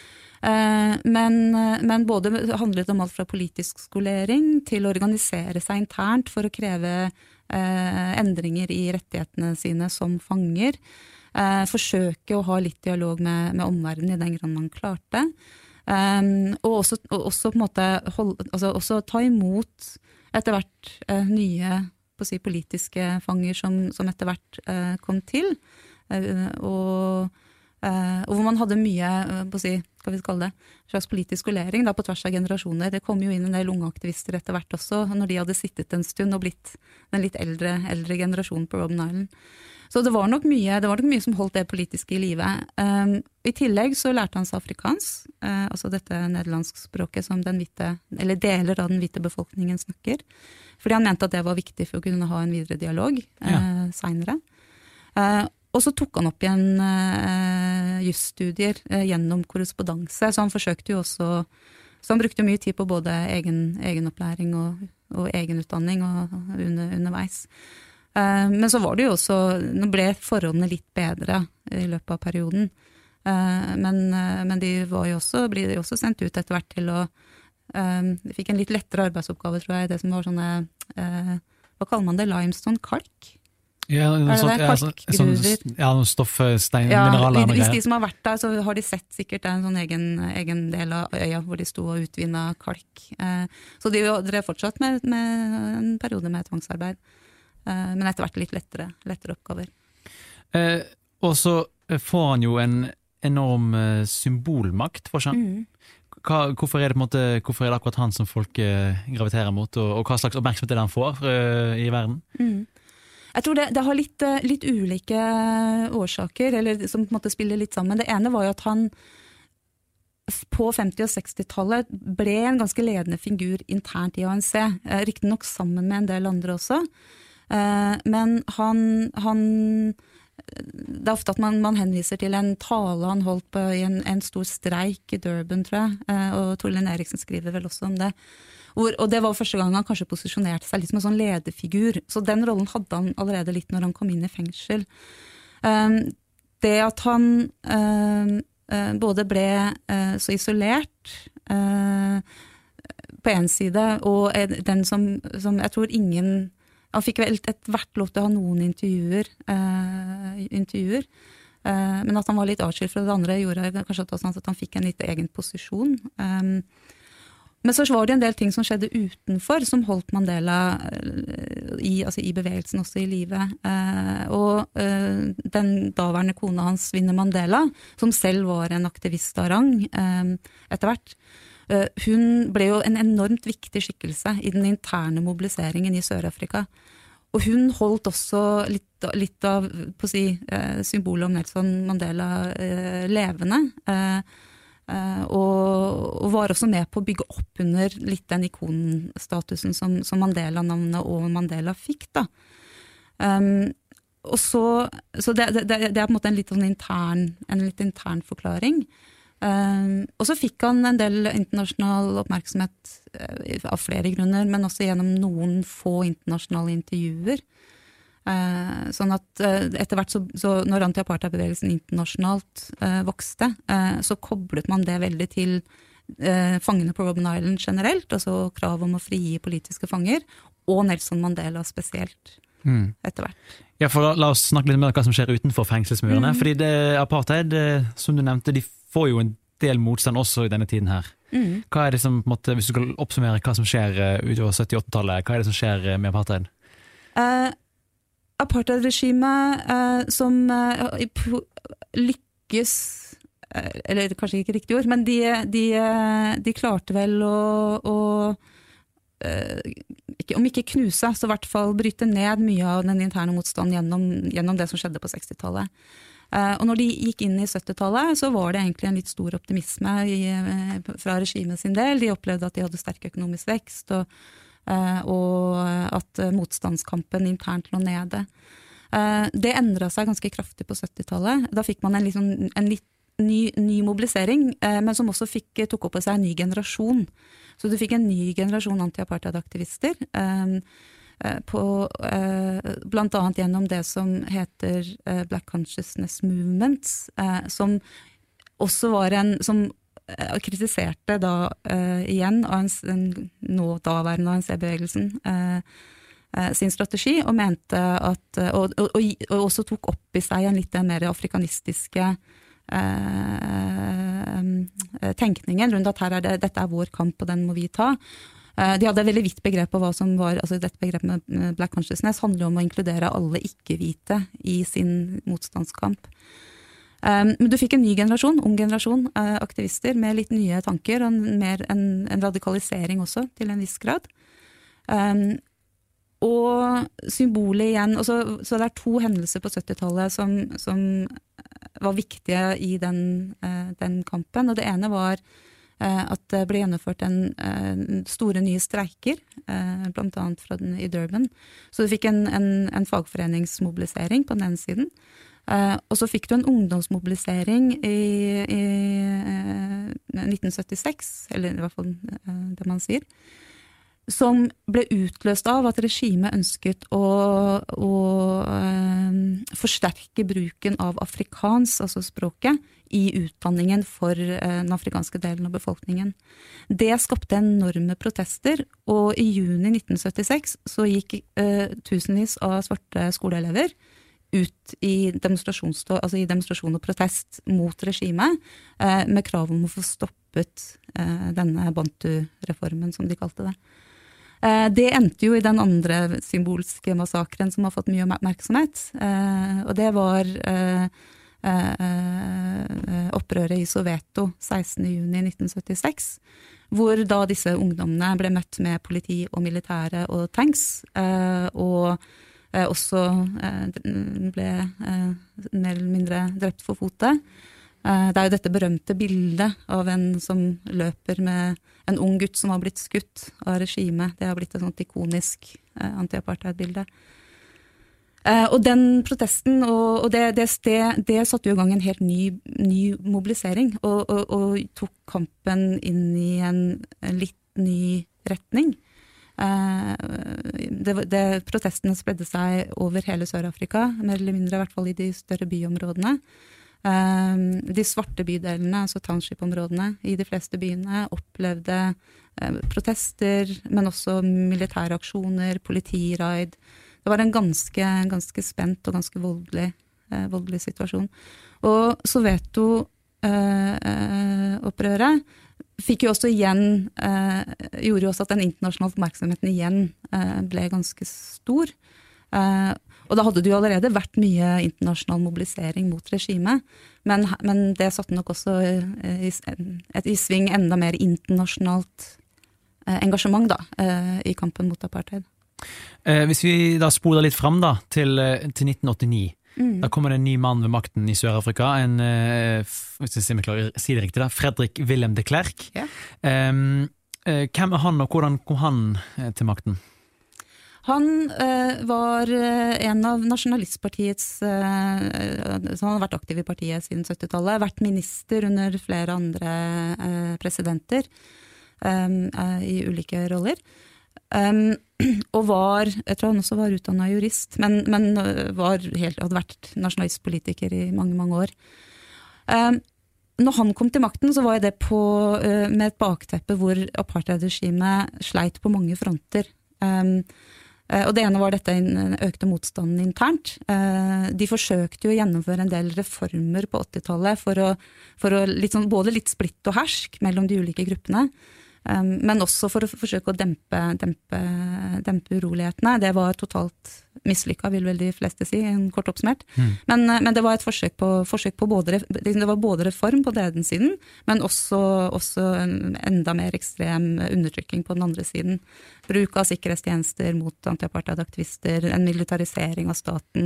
Uh, men, men både handlet om alt fra politisk skolering til å organisere seg internt for å kreve uh, endringer i rettighetene sine som fanger. Uh, forsøke å ha litt dialog med, med omverdenen i den grad man klarte. Um, og også, og også på en måte hold, altså også ta imot etter hvert uh, nye på å si, politiske fanger som, som etter hvert uh, kom til. Uh, og Uh, og hvor man hadde mye, uh, på å si, hva vi skal kalle det, slags politisk skolering da, på tvers av generasjoner. Det kom jo inn en del unge aktivister etter hvert også, når de hadde sittet en stund og blitt den litt eldre, eldre generasjonen på Robben Island. Så det var nok mye, det var nok mye som holdt det politiske i livet. Um, I tillegg så lærte han seg afrikans, uh, altså dette nederlandskspråket som den hvite, eller deler av den hvite befolkningen snakker, fordi han mente at det var viktig for å kunne ha en videre dialog uh, ja. senere. Uh, Og så tok han opp igjen uh, jusstudier uh, gjennom korrespondanse, så han forsøkte jo også, så han brukte mye tid på både egen, egenopplæring og, og egenutdanning og, under, underveis. Uh, men så var det jo også, nå ble forholdene litt bedre i løpet av perioden, uh, men, uh, men de var jo også, ble de også sendt ut etter hvert til å, uh, de fikk en litt lettere arbeidsoppgave, tror jeg, det som var sånne, uh, hva kaller man det, limestone, kalk? Ja, noe sånt, ja, sånn, ja, noen stoff, stein, ja, mineraler. Hvis de som har vært der, så har de sett sikkert en sånn egen, egen del av øya hvor de sto og utvinnet kalk. Eh, så de drev fortsatt med, med en periode med tvangsarbeid, eh, men etter hvert litt lettere, lettere oppgaver. Eh, og så får han jo en enorm eh, symbolmakt, for seg. Mm. Hva, hvorfor, er det på en måte, hvorfor er det akkurat han som folk eh, graviterer mot, og, og hva slags oppmerksomhet er det han får eh, i verden? Mm. Jeg tror det, det har litt, litt ulike årsaker, eller som på en måte spiller litt sammen. Det ene var jo at han på femti- og sekstitallet ble en ganske ledende figur internt i A N C, riktig nok sammen med en del andre også. Men han, han det er ofte at man, man henviser til en tale han holdt på i en, en stor streik i Durban, tror jeg, og Torlin Eriksen skriver vel også om det. Hvor, og det var første gang han kanskje posisjonerte seg litt som en sånn lederfigur. Så den rollen hadde han allerede litt når han kom inn i fengsel. Um, det at han uh, uh, både ble uh, så isolert uh, på en side, og den som, som jeg tror ingen... Han fikk vel et hvert lov til å ha noen intervjuer, uh, intervjuer. Uh, men at han var litt atskilt fra det andre, gjorde kanskje at han fikk en litt egen posisjon. Um, Men så var det en del ting som skjedde utenfor, som holdt Mandela i, altså i bevegelsen også i livet. Eh, og eh, den daværende kona hans, Winnie Mandela, som selv var en aktivist av rang eh, etter hvert, eh, hun ble jo en enormt viktig skikkelse i den interne mobiliseringen i Sør-Afrika. Og hun holdt også litt, litt av på å si, eh, symbolet om Nelson Mandela eh, levende, eh, Uh, og, og var også med på å bygge opp under litt den ikonstatusen som, som Mandela-navnet og Mandela fikk da. Um, og så, så det, det, det er på en måte en litt sånn intern, en litt intern forklaring. Um, og så fikk han en del internasjonal oppmerksomhet uh, av flere grunner, men også gjennom noen få internasjonale intervjuer. Uh, sånn at uh, etter hvert så, så når anti-apartheid-bevegelsen internasjonalt uh, vokste, uh, så koblet man det veldig til uh, fangene på Robben Island generelt, altså krav om å frigi politiske fanger, og Nelson Mandela spesielt mm. etter hvert. Ja, for la, la oss snakke litt mer om hva som skjer utenfor fengselsmurene, mm. fordi det, apartheid, som du nevnte, de får jo en del motstand også i denne tiden her. Mm. Hva er det som, på en måte, hvis du skal oppsummere hva som skjer uh, utover sytti-åttitallet, hva er det som skjer uh, med apartheid? Uh, Apartheid-regimet eh, som eh, lykkes, eh, eller kanskje ikke riktig ord, men de, de, de klarte vel å, å eh, ikke, om ikke knuse, så i hvert fall bryte ned mye av den interne motstanden gjennom, gjennom det som skjedde på sekstitallet. Eh, og når de gikk inn i syttitallet, så var det egentlig en litt stor optimisme i, fra regimet sin del. De opplevde at de hadde sterk økonomisk vekst, og Uh, og at uh, motstandskampen internt lå nede. Uh, det endret seg ganske kraftig på syttitallet. Da fikk man en, liksom, en litt ny, ny mobilisering, uh, men som også fikk, tok opp på seg en ny generasjon. Så du fikk en ny generasjon anti-apartheid-aktivister, um, uh, på, uh, blant annet gjennom det som heter uh, Black Consciousness Movements, uh, som også var en... som uh, kritiserte da uh, igjen A N C, den nå daværende A N C-bevegelsen uh, uh, sin strategi, og mente at, uh, og, og, og, og også tok opp i seg en litt mer afrikanistiske uh, tenkningen rundt at her er det, dette er vår kamp, og den må vi ta. De hadde et veldig vidt begrep på hva som var, altså dette begrepet med Black Consciousness handler om å inkludere alle ikke-hvite i sin motstandskamp. Men du fikk en ny generasjon, ung generasjon aktivister med litt nye tanker, og en, mer, en, en radikalisering også, til en viss grad. Um, og symbolet igjen, og så, så det er to hendelser på syttitallet som, som var viktige i den, den kampen, og det ene var at det ble gjennomført en uh, store nye streiker, uh, blant annet fra den, i Durban. Så du fikk en, en, en fagforeningsmobilisering på den ene siden, uh, og så fikk du en ungdomsmobilisering i, i uh, nitten syttiseks, eller i hvert fall uh, det man sier, som ble utløst av at regimet ønsket å, å uh, forsterke bruken av afrikans, altså språket, i utdanningen for uh, den afrikanske delen av befolkningen. Det skapte enorme protester, og i juni nitten syttiseks så gikk uh, tusenvis av svarte skoleelever ut i, altså i demonstrasjon og protest mot regimet, uh, med krav om å få stoppet uh, denne Bantu-reformen, som de kalte det. Det endte jo i den andre symbolske massakren som har fått mye oppmerksomhet, og det var opprøret i Soweto sekstende juni nitten syttiseks, hvor da disse ungdommene ble møtt med politi og militære og tanks, og også ble mer eller mindre drept for fote. Det er jo dette berømte bildet av en som løper med en ung gutt som har blitt skutt av regimet. Det har blitt et sånt ikonisk eh, anti-apartheid-bilde. Eh, og den protesten, og, og det, det, det, det satte jo i gang en helt ny, ny mobilisering, og, og, og tok kampen inn i en, en litt ny retning. Eh, det, det, protestene spredde seg over hele Sør-Afrika, mer eller mindre i hvert fall i de større byområdene. De svarte bydelene, altså township-områdene i de fleste byene, opplevde protester, men også militære aksjoner, politiraid. Det var en ganske, ganske spent og ganske voldelig, voldelig situasjon. Og Soweto-opprøret fikk jo også igjen, gjorde jo også at den internasjonale oppmerksomheten igjen ble ganske stor. Og da hadde det jo allerede vært mye internasjonal mobilisering mot regimet, men, men det satte nok også i, et, i sving enda mer internasjonalt engasjement da, i kampen mot apartheid. Eh, hvis vi da spoler litt frem da, til, til nitten åttini, mm. da kommer det en ny mann ved makten i Sør-Afrika, en, hvis jeg klarer å si det riktig da, Fredrik Willem de Klerk. Yeah. Eh, hvem er han, og hvordan kom han til makten? Han eh, var en av Nasjonalistpartiets, eh, som han har vært aktiv i partiet siden syttitallet, vært minister under flere andre eh, presidenter eh, i ulike roller. Um, og var, jeg tror han også var utdannet jurist, men, men var helt, hadde vært nasjonalistpolitiker i mange, mange år. Um, når han kom til makten, så var det på, uh, med et bakteppe hvor apartheidregimet sleit på mange fronter. Um, Og det ene var dette økte motstanden internt. De forsøkte jo å gjennomføre en del reformer på åttitallet for å, for å litt sånn, både litt splitt og hersk mellom de ulike gruppene, men også for å forsøke å dempe, dempe, dempe urolighetene. Det var totalt mislykket, vil vel de fleste si, en kort oppsummert. Mm. Men, men det var et forsøk på, forsøk på både, det var både reform på den ene siden, men også, også enda mer ekstrem undertrykking på den andre siden. Bruk av sikkerhetstjenester mot anti-apartheid-aktivister, en militarisering av staten,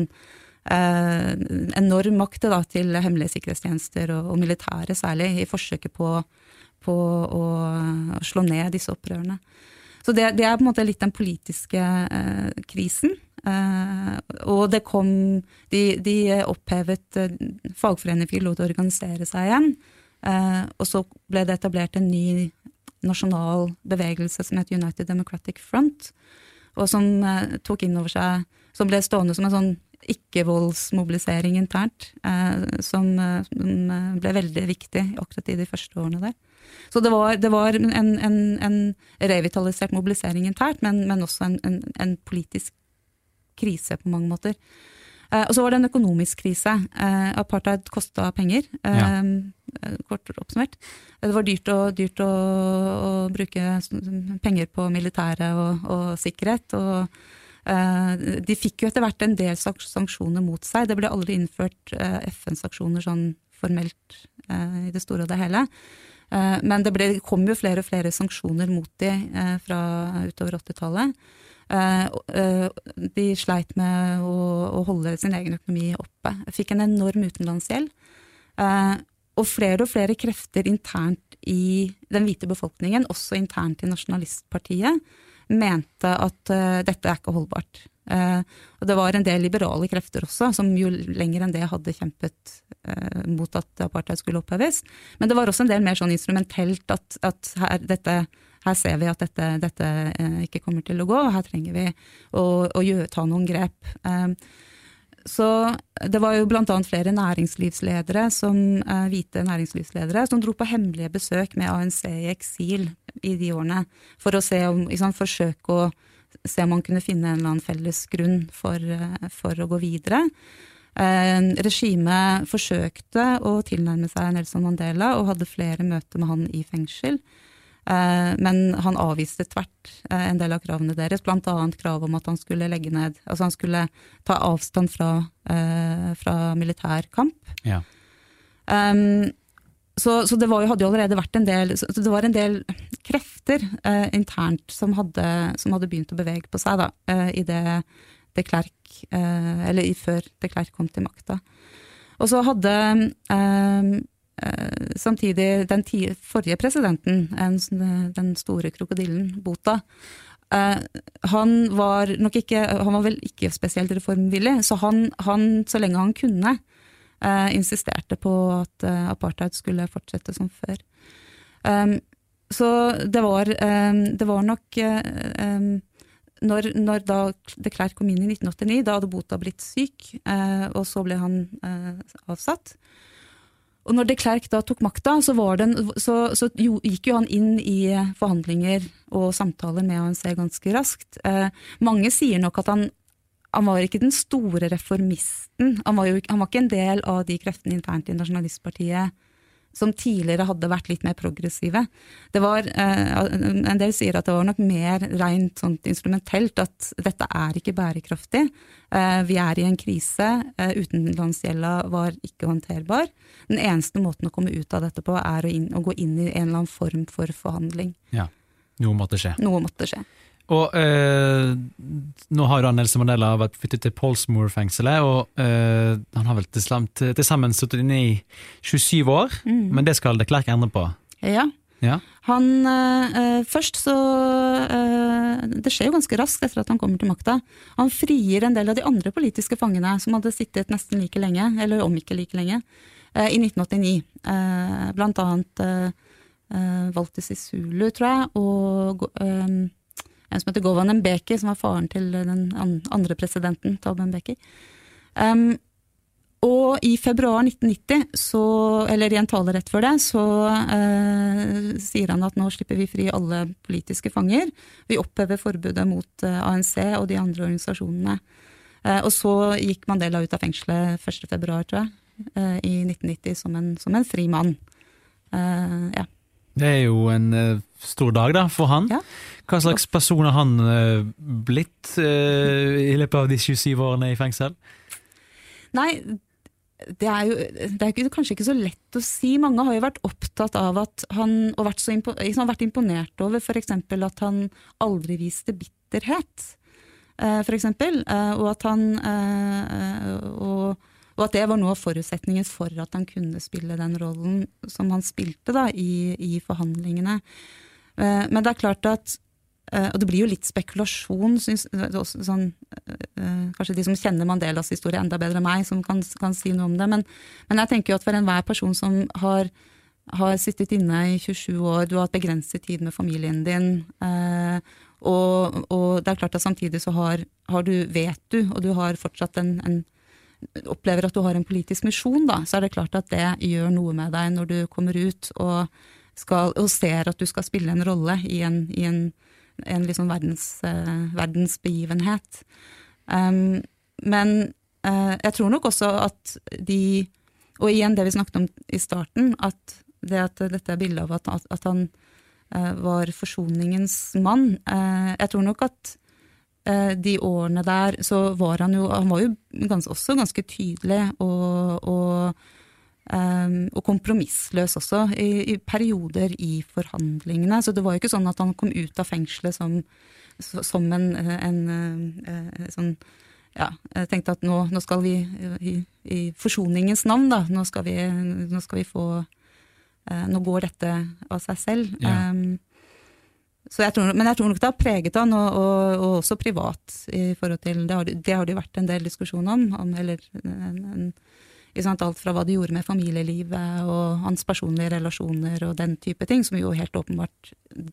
eh, enorm makt da, til hemmelige sikkerhetstjenester og, og militære særlig, i forsøket på, på å slå ned disse opprørene. Så det, det er på en måte litt den politiske eh, krisen. Eh, og det kom, de, de opphevet eh, fagforeninger fikk lov til å organisere seg igjen, eh, og så ble det etablert en ny nasjonal bevegelse som heter United Democratic Front, og som eh, tok inn over seg, som ble stående som en sånn ikke-voldsmobilisering internt, eh, som, som ble veldig viktig akkurat i de første årene der. Så det var, det var en, en, en revitalisert mobilisering internt, men, men også en, en, en politisk krise på mange måter. Eh, og så var det en økonomisk krise. Eh, apartheid kostet penger, eh, ja. Kort oppsummert. Det var dyrt, og, dyrt å, å bruke penger på militære og, og sikkerhet, og eh, de fikk jo etter hvert en del sanksjoner mot seg. Det ble aldri innført eh, F N-sanksjoner sånn formelt eh, i det store og det hele. Eh, men det ble, kom jo flere og flere sanksjoner mot de eh, fra utover åttitallet. Uh, uh, de sleit med å, å holde sin egen økonomi oppe. Fikk en enorm utenlandsgjeld. Uh, og flere og flere krefter internt i den hvite befolkningen, også internt i nasjonalistpartiet, mente at uh, dette er ikke holdbart. Uh, og det var en del liberale krefter også, som jo lenger enn det hadde kjempet uh, mot at apartheid skulle oppheves. Men det var også en del mer sånn instrumentelt at, at her, dette Her ser vi at dette, dette eh, ikke kommer til å gå, og her trenger vi å, å gjøre, ta noen grep. Um, så det var jo blant annet flere næringslivsledere, som, eh, hvite næringslivsledere, som dro på hemmelige besøk med A N C i eksil i de årene, for å se om, liksom, forsøke å se om man kunne finne en eller annen felles grunn for, for å gå videre. Eh, regimet forsøkte å tilnærme seg Nelson Mandela, og hadde flere møter med han i fengsel. Men han avviste tvert en del av kravene deres, blant annet krav om at han skulle legge ned, altså han skulle ta avstand fra, fra militærkamp. Ja. Um, så, så det var, hadde jo allerede vært en del, så det var en del krefter uh, internt som hadde, som hadde begynt å bevege på seg da, uh, i det de Klerk, uh, eller i før de Klerk kom til makta. Og så hadde um, Uh, samtidig den ti, forrige presidenten, en, den store krokodillen, Botha, uh, han var nok ikke, han var vel ikke spesielt reformvillig, så han, han så lenge han kunne, uh, insisterte på at uh, apartheid skulle fortsette som før. Um, så det var, um, det var nok uh, um, når, når da de Klerk kom inn i nitten åttini, da hadde Botha blitt syk, uh, og så ble han uh, avsatt. Og når de Klerk da tok makta, så, var den, så, så jo, gikk jo han inn i forhandlinger og samtaler med A N C ganske raskt. Eh, mange sier nok at han, han var ikke den store reformisten. Han var jo han var ikke en del av de kreftene internt i Nasjonalistpartiet som tidligere hadde vært litt mer progressive. Det var, eh, en del sier at det var nok mer rent sånt instrumentelt, at dette er ikke bærekraftig. Eh, vi er i en krise, eh, utenlandsgjelda var ikke håndterbar. Den eneste måten å komme ut av dette på er å, inn, å gå inn i en eller annen form for forhandling. Ja, noe måtte skje. Noe måtte skje. Og eh, nå har jo Nelson Mandela vært flyttet til Pollsmoor-fengselet, og eh, han har vel til, til, til sammen stått inne i tjuesyv år, mm. men det skal de Klerk endre på. Ja, ja. Han eh, først så, eh, det skjer jo ganske raskt etter at han kommer til makta. Han frier en del av de andre politiske fangene som hadde sittet nesten like lenge, eller om ikke like lenge, eh, i nitten åttini. Eh, blant annet eh, Walter Sisulu, tror jeg, og eh, en som heter Govan Mbeki, som var faren til den andre presidenten, Thabo Mbeki. Um, og i februar nitten nitti, så, eller i en tale rett før det, så uh, sier han at nå slipper vi fri alle politiske fanger. Vi opphever forbudet mot uh, A N C og de andre organisasjonene. Uh, og så gikk Mandela ut av fengselet første februar, tror jeg, uh, i nitten nitti som en, som en fri mann. Uh, ja. Det er jo en uh, stor dag da, for han. Ja. Hva slags person har han uh, blitt uh, i løpet av de tjuesyv årene i fengsel? Nei, det er jo det er ikke, kanskje ikke så lett å si. Mange har jo vært opptatt av at han, og vært, så impo, liksom, vært imponert over for eksempel at han aldri viste bitterhet, uh, for eksempel, uh, og at han uh, og Og at det var noe av forutsetningen for at han kunne spille den rollen som han spilte da, i, i forhandlingene. Uh, men det er klart at, uh, og det blir jo litt spekulasjon, synes, også, sånn, uh, kanskje de som kjenner Mandelas historie enda bedre enn meg, som kan, kan si noe om det, men, men jeg tenker jo at for enhver person som har har sittet inne i tjuesju år, du har hatt begrenset tid med familien din, eh, og, og det er klart at samtidig så har, har du, vet du, og du har fortsatt en, en opplever at du har en politisk misjon, da, så er det klart at det gjør noe med deg når du kommer ut og, skal, og ser at du skal spille en rolle i en, i en, en liksom verdens, eh, verdensbegivenhet. Um, men eh, jeg tror nok også at de, og igjen det vi snakket om i starten, at det at dette er bildet av at, at, at han eh, var forsoningens mann, eh, jeg tror nok at eh, de årene der, så var han jo, han var jo gans, også ganske tydelig og, og, eh, og kompromissløs også i, i perioder i forhandlingene, så det var jo ikke sånn at han kom ut av fengselet som som en, en, en sånn, ja, jeg tenkte at nå, nå skal vi i, i forsoningens navn da, nå skal vi, nå skal vi få, nå går dette av seg selv. Ja. Um, så jeg tror, men jeg tror nok det har preget han, og, og, og også privat i forhold til, det har det har det jo vært en del diskusjon om, om eller en, en, i sant, alt fra hva de gjorde med familielivet og hans personlige relasjoner og den type ting, som jo helt åpenbart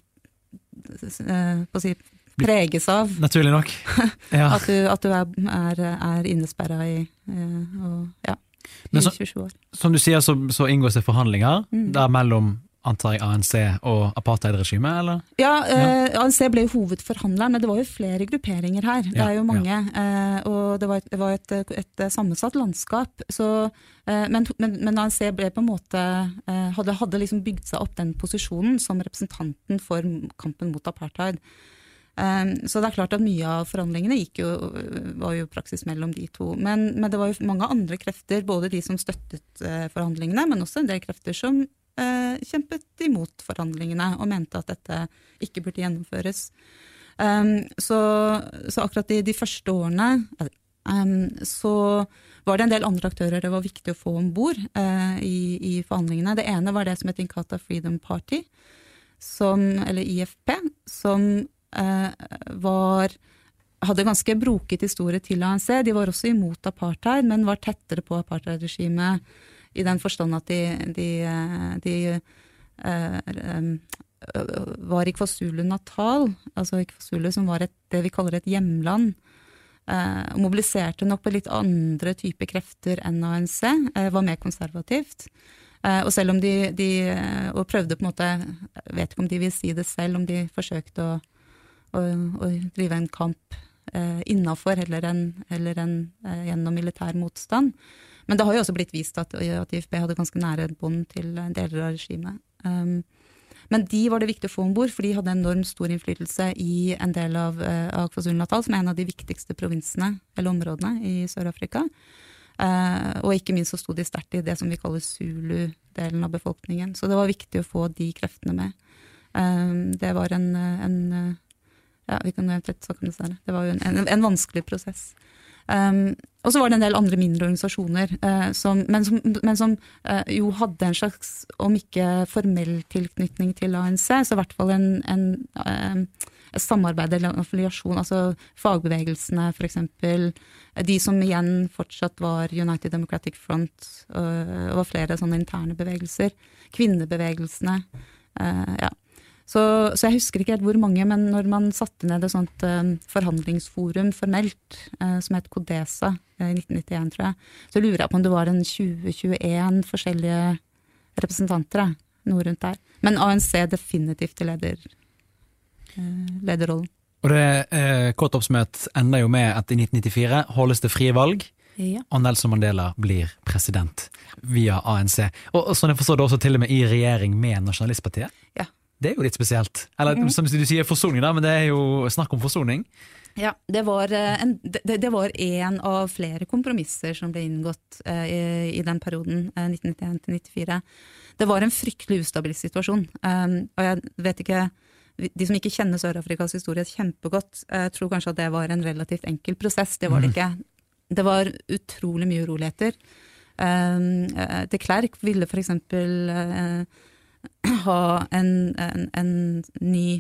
uh, på å si preges av. Naturlig nok. Ja. at, du, at du er, er, er innesperret i, og, ja, i så, tjuesju år. Som du sier, så, så inngås det forhandlinger mm. der mellom, antar jeg, A N C og apartheidregimet, eller? Ja, eh, A N C ble jo hovedforhandler, men det var jo flere grupperinger her. Det er jo mange, ja. eh, og det var, et, det var et, et, et sammensatt landskap. Så, eh, men, men, men A N C ble på en måte, eh, hadde, hadde liksom bygd seg opp den posisjonen som representanten for kampen mot apartheid. Um, så det er klart at mye av forhandlingene gikk jo, var jo praksis mellom de to. Men, men det var jo mange andre krefter, både de som støttet uh, forhandlingene, men også en del krefter som uh, kjempet imot forhandlingene og mente at dette ikke burde gjennomføres. Um, så, så akkurat i de første årene um, så var det en del andre aktører det var viktig å få ombord uh, i, i forhandlingene. Det ene var det som het Inkatha Freedom Party, som, eller I F P, som var, hadde ganske broket historie til A N C. De var også imot apartheid, men var tettere på apartheidregimet i den forstand at de, de, de uh, var i KwaZulu-Natal, altså i KwaZulu som var et, det vi kaller et hjemland, uh, og mobiliserte nok på litt andre type krefter enn A N C, uh, var mer konservativt. Uh, og selv om de, de og prøvde på en måte, jeg vet ikke om de vil si det selv, om de forsøkte å Og, og drive en kamp eh, innenfor eller, en, eller en, eh, gjennom militær motstand. Men det har jo også blitt vist at, at I F P hadde ganske nære bånd til deler av regimet. Um, men de var det viktig å få ombord, for de hadde enormt stor innflytelse i en del av, eh, av KwaZulu-Natal, som er en av de viktigste provinsene eller områdene i Sør-Afrika. Uh, og ikke minst så stod de sterkt i det som vi kaller Zulu-delen av befolkningen. Så det var viktig å få de kreftene med. Um, det var en... en Ja, vi kan eventuelt snakke om det senere. Det var jo en, en, en vanskelig prosess. Um, og så var det en del andre mindre organisasjoner, uh, som, men som, men som uh, jo hadde en slags, om ikke formell tilknytning til A N C, så i hvert fall en, en um, samarbeid eller affiliasjon, altså fagbevegelsene for eksempel, de som igjen fortsatt var United Democratic Front, uh, og flere sånne interne bevegelser, kvinnebevegelsene, uh, ja. Så, så jeg husker ikke helt hvor mange, men når man satte ned et sånt um, forhandlingsforum formelt, uh, som het CODESA uh, i nitten nittien, tror jeg, så lurer jeg på om det var en tjue til tjueen forskjellige representanter, noe rundt der. Men A N C definitivt leder, uh, lederrollen. Og det eh, kort oppsummert ender jo med at i nitten nittifire holdes det frie valg, ja. Og Nelson Mandela blir president via A N C. Og, og sånn jeg forstår det også til og med i regjering med Nasjonalistpartiet? Ja. Det er jo litt spesielt. Eller mm. som du sier forsoning da, men det er jo snakk om forsoning. Ja, det var en, det, det var en av flere kompromisser som ble inngått eh, i, i den perioden, eh, nitten nittien til nittifire. Det var en fryktelig ustabil situasjon. Um, og jeg vet ikke, de som ikke kjenner Sør-Afrikas historie kjempegodt, eh, tror kanskje at det var en relativt enkel prosess. Det var det ikke. Det var utrolig mye uroligheter. Um, de Klerk ville for eksempel... Eh, ha en, en, en ny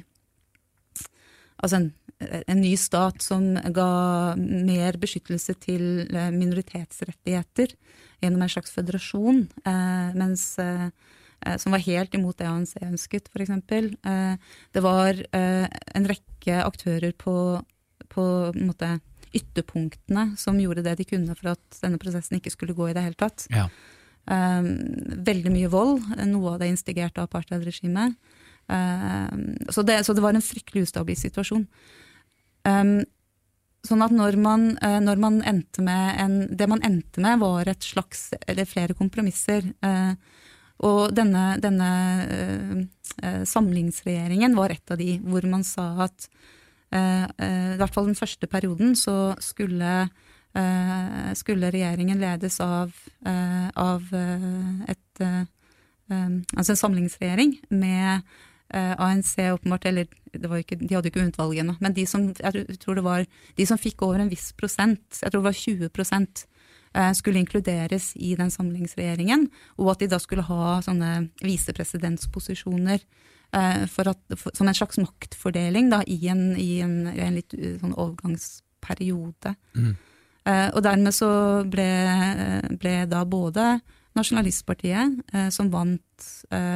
altså en, en ny stat som ga mer beskyttelse til minoritetsrettigheter gjennom en slags føderasjon, eh, mens eh, eh, som var helt imot det A N C ønsket, for eksempel. Eh, det var eh, en rekke aktører på, på en måte, ytterpunktene som gjorde det de kunne for at denne prosessen ikke skulle gå i det hele tatt. Ja. Eh, veldig mye vold, noe av det instigert av apartheidregimet. Eh, så, det, så det var en fryktelig ustabil situasjon. Um, Sånn at når man, når man endte med en, det man endte med var et slags, eller flere kompromisser, og denne, denne samlingsregjeringen var et av de hvor man sa at i hvert fall den første perioden så skulle, skulle regjeringen ledes av, av et, altså en samlingsregjering med A N C åpenbart, eller det var ikke, de hadde ikke vunnet valget ennå, men de som, jeg tror det var, de som fikk over en viss prosent, jeg tror det var tjue prosent, skulle inkluderes i den samlingsregjeringen, og at de da skulle ha sånne visepresidentsposisjoner for at, for, som en slags maktfordeling da, i, en, i, en, i en litt sånn overgangsperiode. Mm. Og dermed så ble, ble da både Nasjonalistpartiet, som vant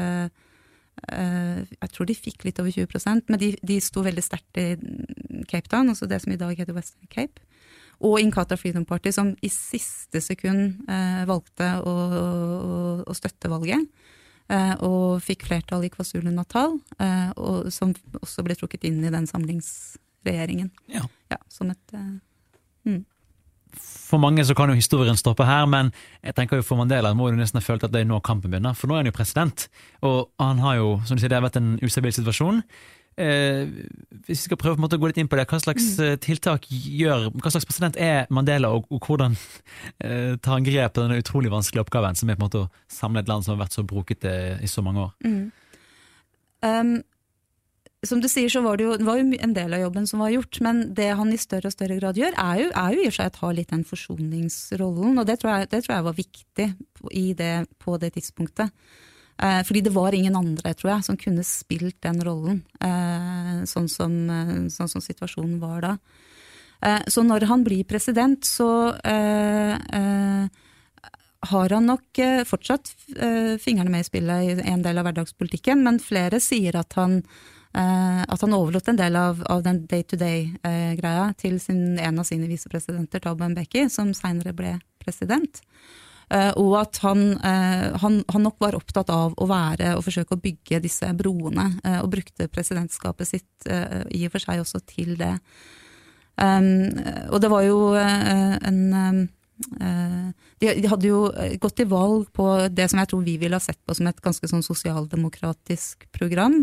Uh, jeg tror de fikk litt over tjue prosent, men de, de sto veldig sterkt i Cape Town, altså det som i dag heter Western Cape, og Inkatha Freedom Party, som i siste sekund uh, valgte å, å, å støtte valget, uh, og fikk flertall i KwaZulu-Natal, uh, og som også ble trukket inn i den samlingsregjeringen. Ja. Ja, som et... Uh, mm. For mange så kan jo historien stoppe her, men jeg tenker jo for Mandela må jo nesten ha følt at det er nå kampen begynner, for nå er han jo president, og han har jo, som du sier, det har vært en ustabil situasjon. Eh, hvis vi skal prøve på en måte å gå litt inn på det, hva slags mm. tiltak gjør, hva slags president er Mandela, og, og hvordan eh, tar han grep på denne utrolig vanskelige oppgaven, som er på en måte å samle et land som har vært så brukete i så mange år? Mm. Um, Som du sier, så var det, jo, det var jo en del av jobben som var gjort, men det han i større og større grad gjør, er jo, er jo i og for seg å ta litt den forsoningsrollen, og det tror jeg, det tror jeg var viktig i det, på det tidspunktet. Eh, fordi det var ingen andre, tror jeg, som kunne spilt den rollen, eh, sånn, som, sånn som situasjonen var da. Eh, så når han blir president, så eh, eh, har han nok eh, fortsatt eh, fingrene med i spillet i en del av hverdagspolitikken, men flere sier at han Uh, at han overlot en del av, av den day-to-day-greia uh, til sin, en av sine visepresidenter, Thabo Mbeki, som senere ble president. Uh, og at han, uh, han, han nok var opptatt av å være og forsøke å bygge disse broene, uh, og brukte presidentskapet sitt uh, i og for seg også til det. Um, og det var jo uh, en... Um, uh, de, de hadde jo gått til valg på det som jeg tror vi ville ha sett på som et ganske sånn sosialdemokratisk program.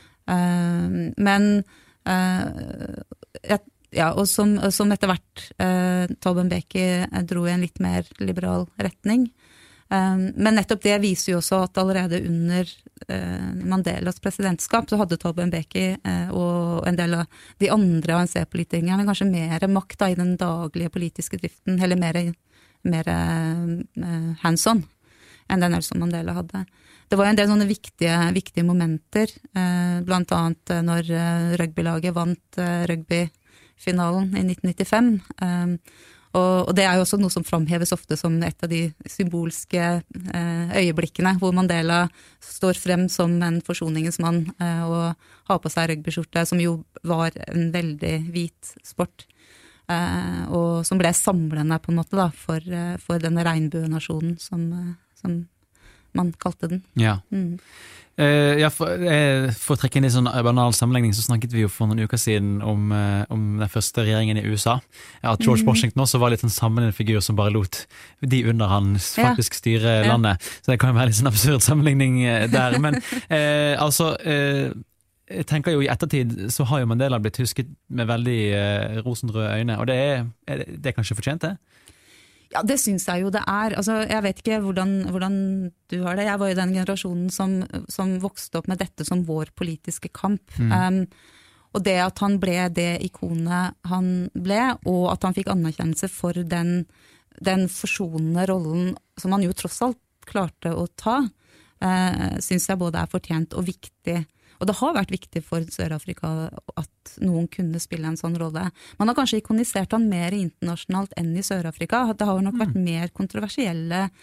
Uh, men uh, et, ja, og som, som etter hvert uh, Thabo Mbeki dro i en litt mer liberal retning. Um, men nettopp det viser jo også at allerede under uh, Mandelas presidentskap så hadde Thabo Mbeki uh, og en del av de andre A N C-politikerne kanskje mer makt da, i den daglige politiske driften, eller mer, mer uh, hands-on enn det Nelson Mandela hadde. Det var en del sånne viktige, viktige momenter, eh, blant annet når eh, rugbylaget vant eh, rugbyfinalen i nitten nittifem. Eh, og, og det er jo også noe som framheves ofte som et av de symbolske eh, øyeblikkene, hvor Mandela står frem som en forsoningens mann eh, og har på seg rugbyskjorte, som jo var en veldig hvit sport. Eh, og som ble samlende på en måte da, for, for denne regnbuenasjonen som, som man kalte den. Ja. Mm. Uh, ja, for, uh, for å trekke inn i sånn banal sammenligning, så snakket vi jo for noen uker siden om, uh, om den første regjeringen i U S A. Ja, at George mm. Washington også var litt en sammenlignende figur som bare lot de under han faktisk ja. styre ja. landet. Så det kan jo være litt sånn absurd sammenligning uh, der. Men uh, altså, uh, jeg tenker jo i ettertid så har jo Mandela blitt husket med veldig uh, rosenrøde øyne, og det er, er det, det er kanskje fortjent det? Ja, det synes jeg jo det er. Altså, jeg vet ikke hvordan, hvordan du har det. Jeg var jo den generasjonen som, som vokste opp med dette som vår politiske kamp. Mm. Um, og det at han ble det ikonet han ble, og at han fikk anerkjennelse for den, den forsonende rollen som han jo tross alt klarte å ta, uh, synes jeg både er fortjent og viktig. Og det har vært viktig for Sør-Afrika at noen kunne spille en sånn rolle. Man har kanskje ikonisert han mer internasjonalt enn i Sør-Afrika. Det har nok vært mer kontroversielle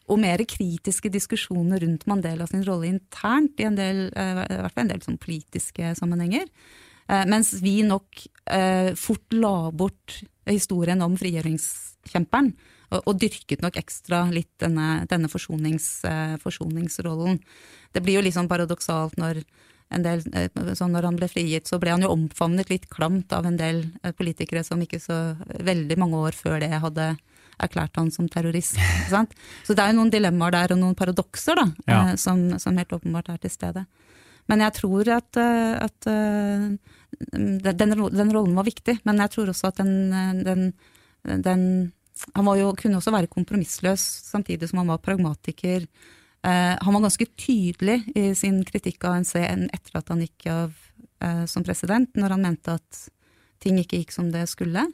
og mer kritiske diskusjoner rundt Mandela sin rolle internt i en del, i hvert fall en del sånn politiske sammenhenger. Mens vi nok fort la bort historien om frigjøringskjemperen, og, og dyrket nok ekstra litt denne, denne forsonings, forsoningsrollen. Det blir jo liksom paradoksalt når en del, så når han ble frigitt, så ble han jo omfavnet litt klamt av en del politikere som ikke så veldig mange år før det hadde erklært han som terrorist. Sant? Så det er jo noen dilemmaer der og noen paradokser da, ja. som, som helt åpenbart er til stede. Men jeg tror at, at den, den rollen var viktig, men jeg tror også at den, den, den han var jo, kunne også være kompromissløs samtidig som han var pragmatiker. Uh, han var ganske tydelig i sin kritikk av A N C etter at han gikk av uh, som president, når han mente at ting ikke gikk som det skulle.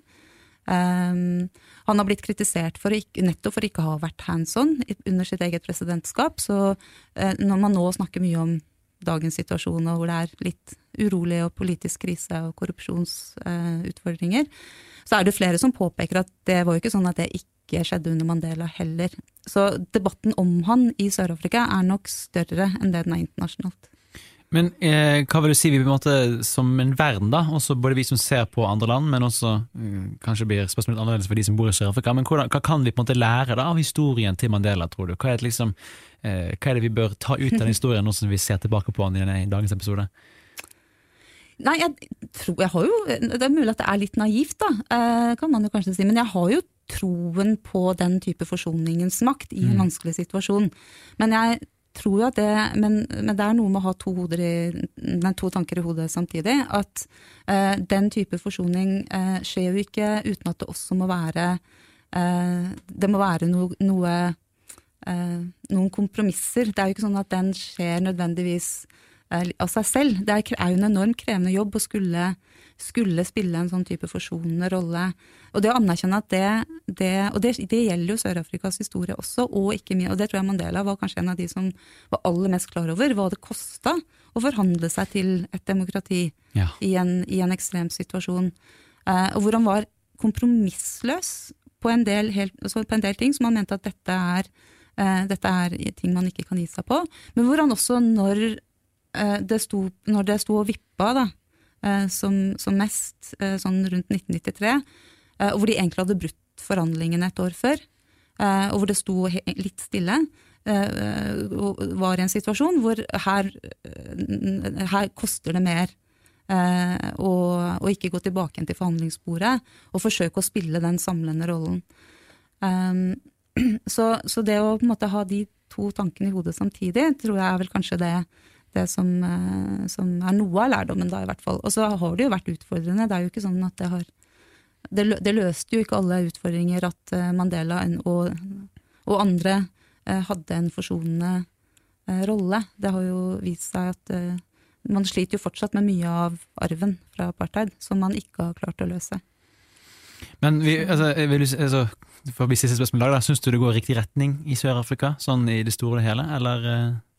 Um, han har blitt kritisert for ikke, nettopp for ikke å ha vært hands-on under sitt eget presidentskap, så uh, når man nå snakker mye om dagens situasjon, og hvor det er litt urolig og politisk krise og korrupsjonsutfordringer, uh, så er det flere som påpeker at det var jo ikke sånn at det ikke skjedde under Mandela heller. Så debatten om han i Sør-Afrika er nok større enn det den er internasjonalt. Men eh, hva vil du si vi på en måte som en verden da, også både vi som ser på andre land, men også eh, kanskje blir spørsmålet annerledes for de som bor i Sør-Afrika, men hvordan, hva kan vi på en måte lære da av historien til Mandela, tror du? Hva er det, liksom, eh, hva er det vi bør ta ut av den historien nå som vi ser tilbake på den i, denne, i dagens episode? Nei, jeg tror, jeg har jo, det er mulig at det er litt naivt da, eh, kan man jo kanskje si, men jeg har jo troen på den type forsoningens makt i en mm. vanskelig situasjon. Men jeg tror jo at det, men, men det er noe med å ha to, hoder i, nei, to tanker i hodet samtidig, at eh, den type forsoning eh, skjer jo ikke uten at det også må være, eh, det må være no, noe, eh, noen kompromisser. Det er jo ikke sånn at den skjer nødvendigvis eh, av seg selv. Det er jo en enormt krevende jobb å skulle skulle spille en sånn type forsonende rolle. Og det å anerkjenne at det, det og det, det gjelder jo Sør-Afrikas historie også, og ikke mye, og det tror jeg Mandela var kanskje en av de som var aller mest klar over, hva det kostet å forhandle seg til et demokrati ja. i, en, i en ekstrem situasjon. Eh, og hvor han var kompromissløs på en del, helt, altså på en del ting, som han mente at dette er, eh, dette er ting man ikke kan gi seg på, men hvor han også, når, eh, det, sto, når det sto og vippa da, Som, som mest sånn rundt nitten nittitre, og hvor de egentlig hadde brutt forhandlingene et år før, og hvor det sto litt stille, og var i en situasjon hvor her, her koster det mer å, å ikke gå tilbake til forhandlingsbordet og forsøke å spille den samlende rollen. Så, så det å på en måte ha de to tankene i hodet samtidig, tror jeg er vel kanskje det det som, som er noe av lærdommen da i hvert fall. Og så har det jo vært utfordrende. Det er jo ikke sånn at det har det, det løste jo ikke alle utfordringer at Mandela og, og andre hadde en forsonende rolle. Det har jo vist seg at man sliter jo fortsatt med mye av arven fra apartheid som man ikke har klart å løse. Men vi, altså, vil du, altså, for å bli siste spørsmål da, synes du det går i riktig retning i Sør-Afrika, sånn i det store og hele, eller...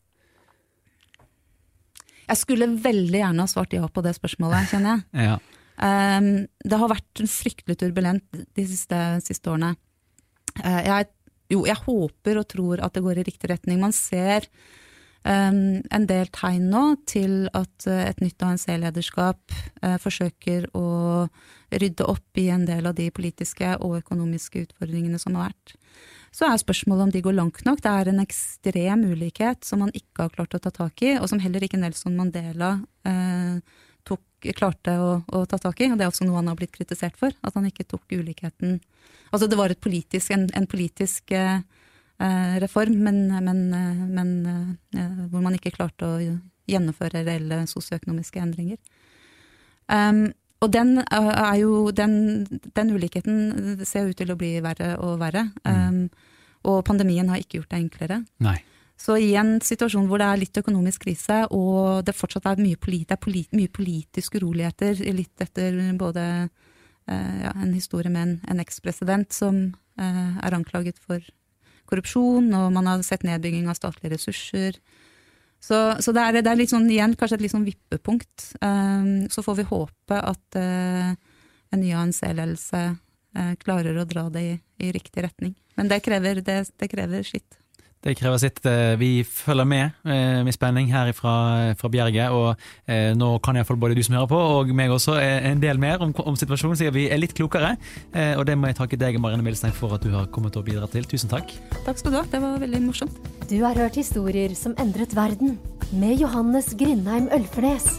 Jeg skulle veldig gjerne ha svart ja på det spørsmålet, kjenner jeg. Ja. Um, det har vært fryktelig turbulent de siste, siste årene. Uh, jeg, jo, jeg håper og tror at det går i riktig retning. Man ser um, en del tegn nå til at uh, et nytt A N C-lederskap uh, forsøker å rydde opp i en del av de politiske og økonomiske utfordringene som har vært. Så er spørsmålet om de går langt nok. Det er en ekstrem ulikhet som man ikke har klart å ta tak i, og som heller ikke Nelson Mandela eh, tok, klarte å, å ta tak i. Og det er også noe han har blitt kritisert for, at han ikke tok ulikheten. Altså det var et politisk, en, en politisk eh, reform, men, men, men eh, hvor man ikke klarte å gjennomføre reelle sosioøkonomiske endringer. Um, Og den er jo, den, den ulikheten ser ut til å bli verre og verre, mm. um, og pandemien har ikke gjort det enklere. Nei. Så i en situasjon hvor det er litt økonomisk krise, og det fortsatt er mye, polit, det er polit, mye politiske uroligheter, litt etter både uh, ja, en historie med en, en eks-president som uh, er anklaget for korrupsjon, og man har sett nedbygging av statlige ressurser. Så, så det, er, det er litt sånn, igjen kanskje et litt sånn vippepunkt. Um, så får vi håpe at uh, en ny A N C-ledelse uh, klarer å dra det i, i riktig retning. Men det krever, det, det krever skitt. Det krever sitt. Vi følger med med spenning her fra, fra Bjerget, og eh, nå kan i hvert fall både du som hører på og meg også en del mer om, om situasjonen, så vi er litt klokere, eh, og det må jeg takke deg, Marianne Milstein, for at du har kommet og bidratt til. Tusen takk. Takk skal du ha, det var veldig morsomt. Du har hørt historier som endret verden, med Johannes Grindheim Ølfernes.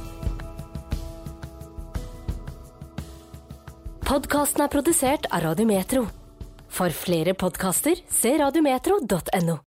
Podcasten er produsert av Radio Metro. For flere podcaster, se radiometro punktum no.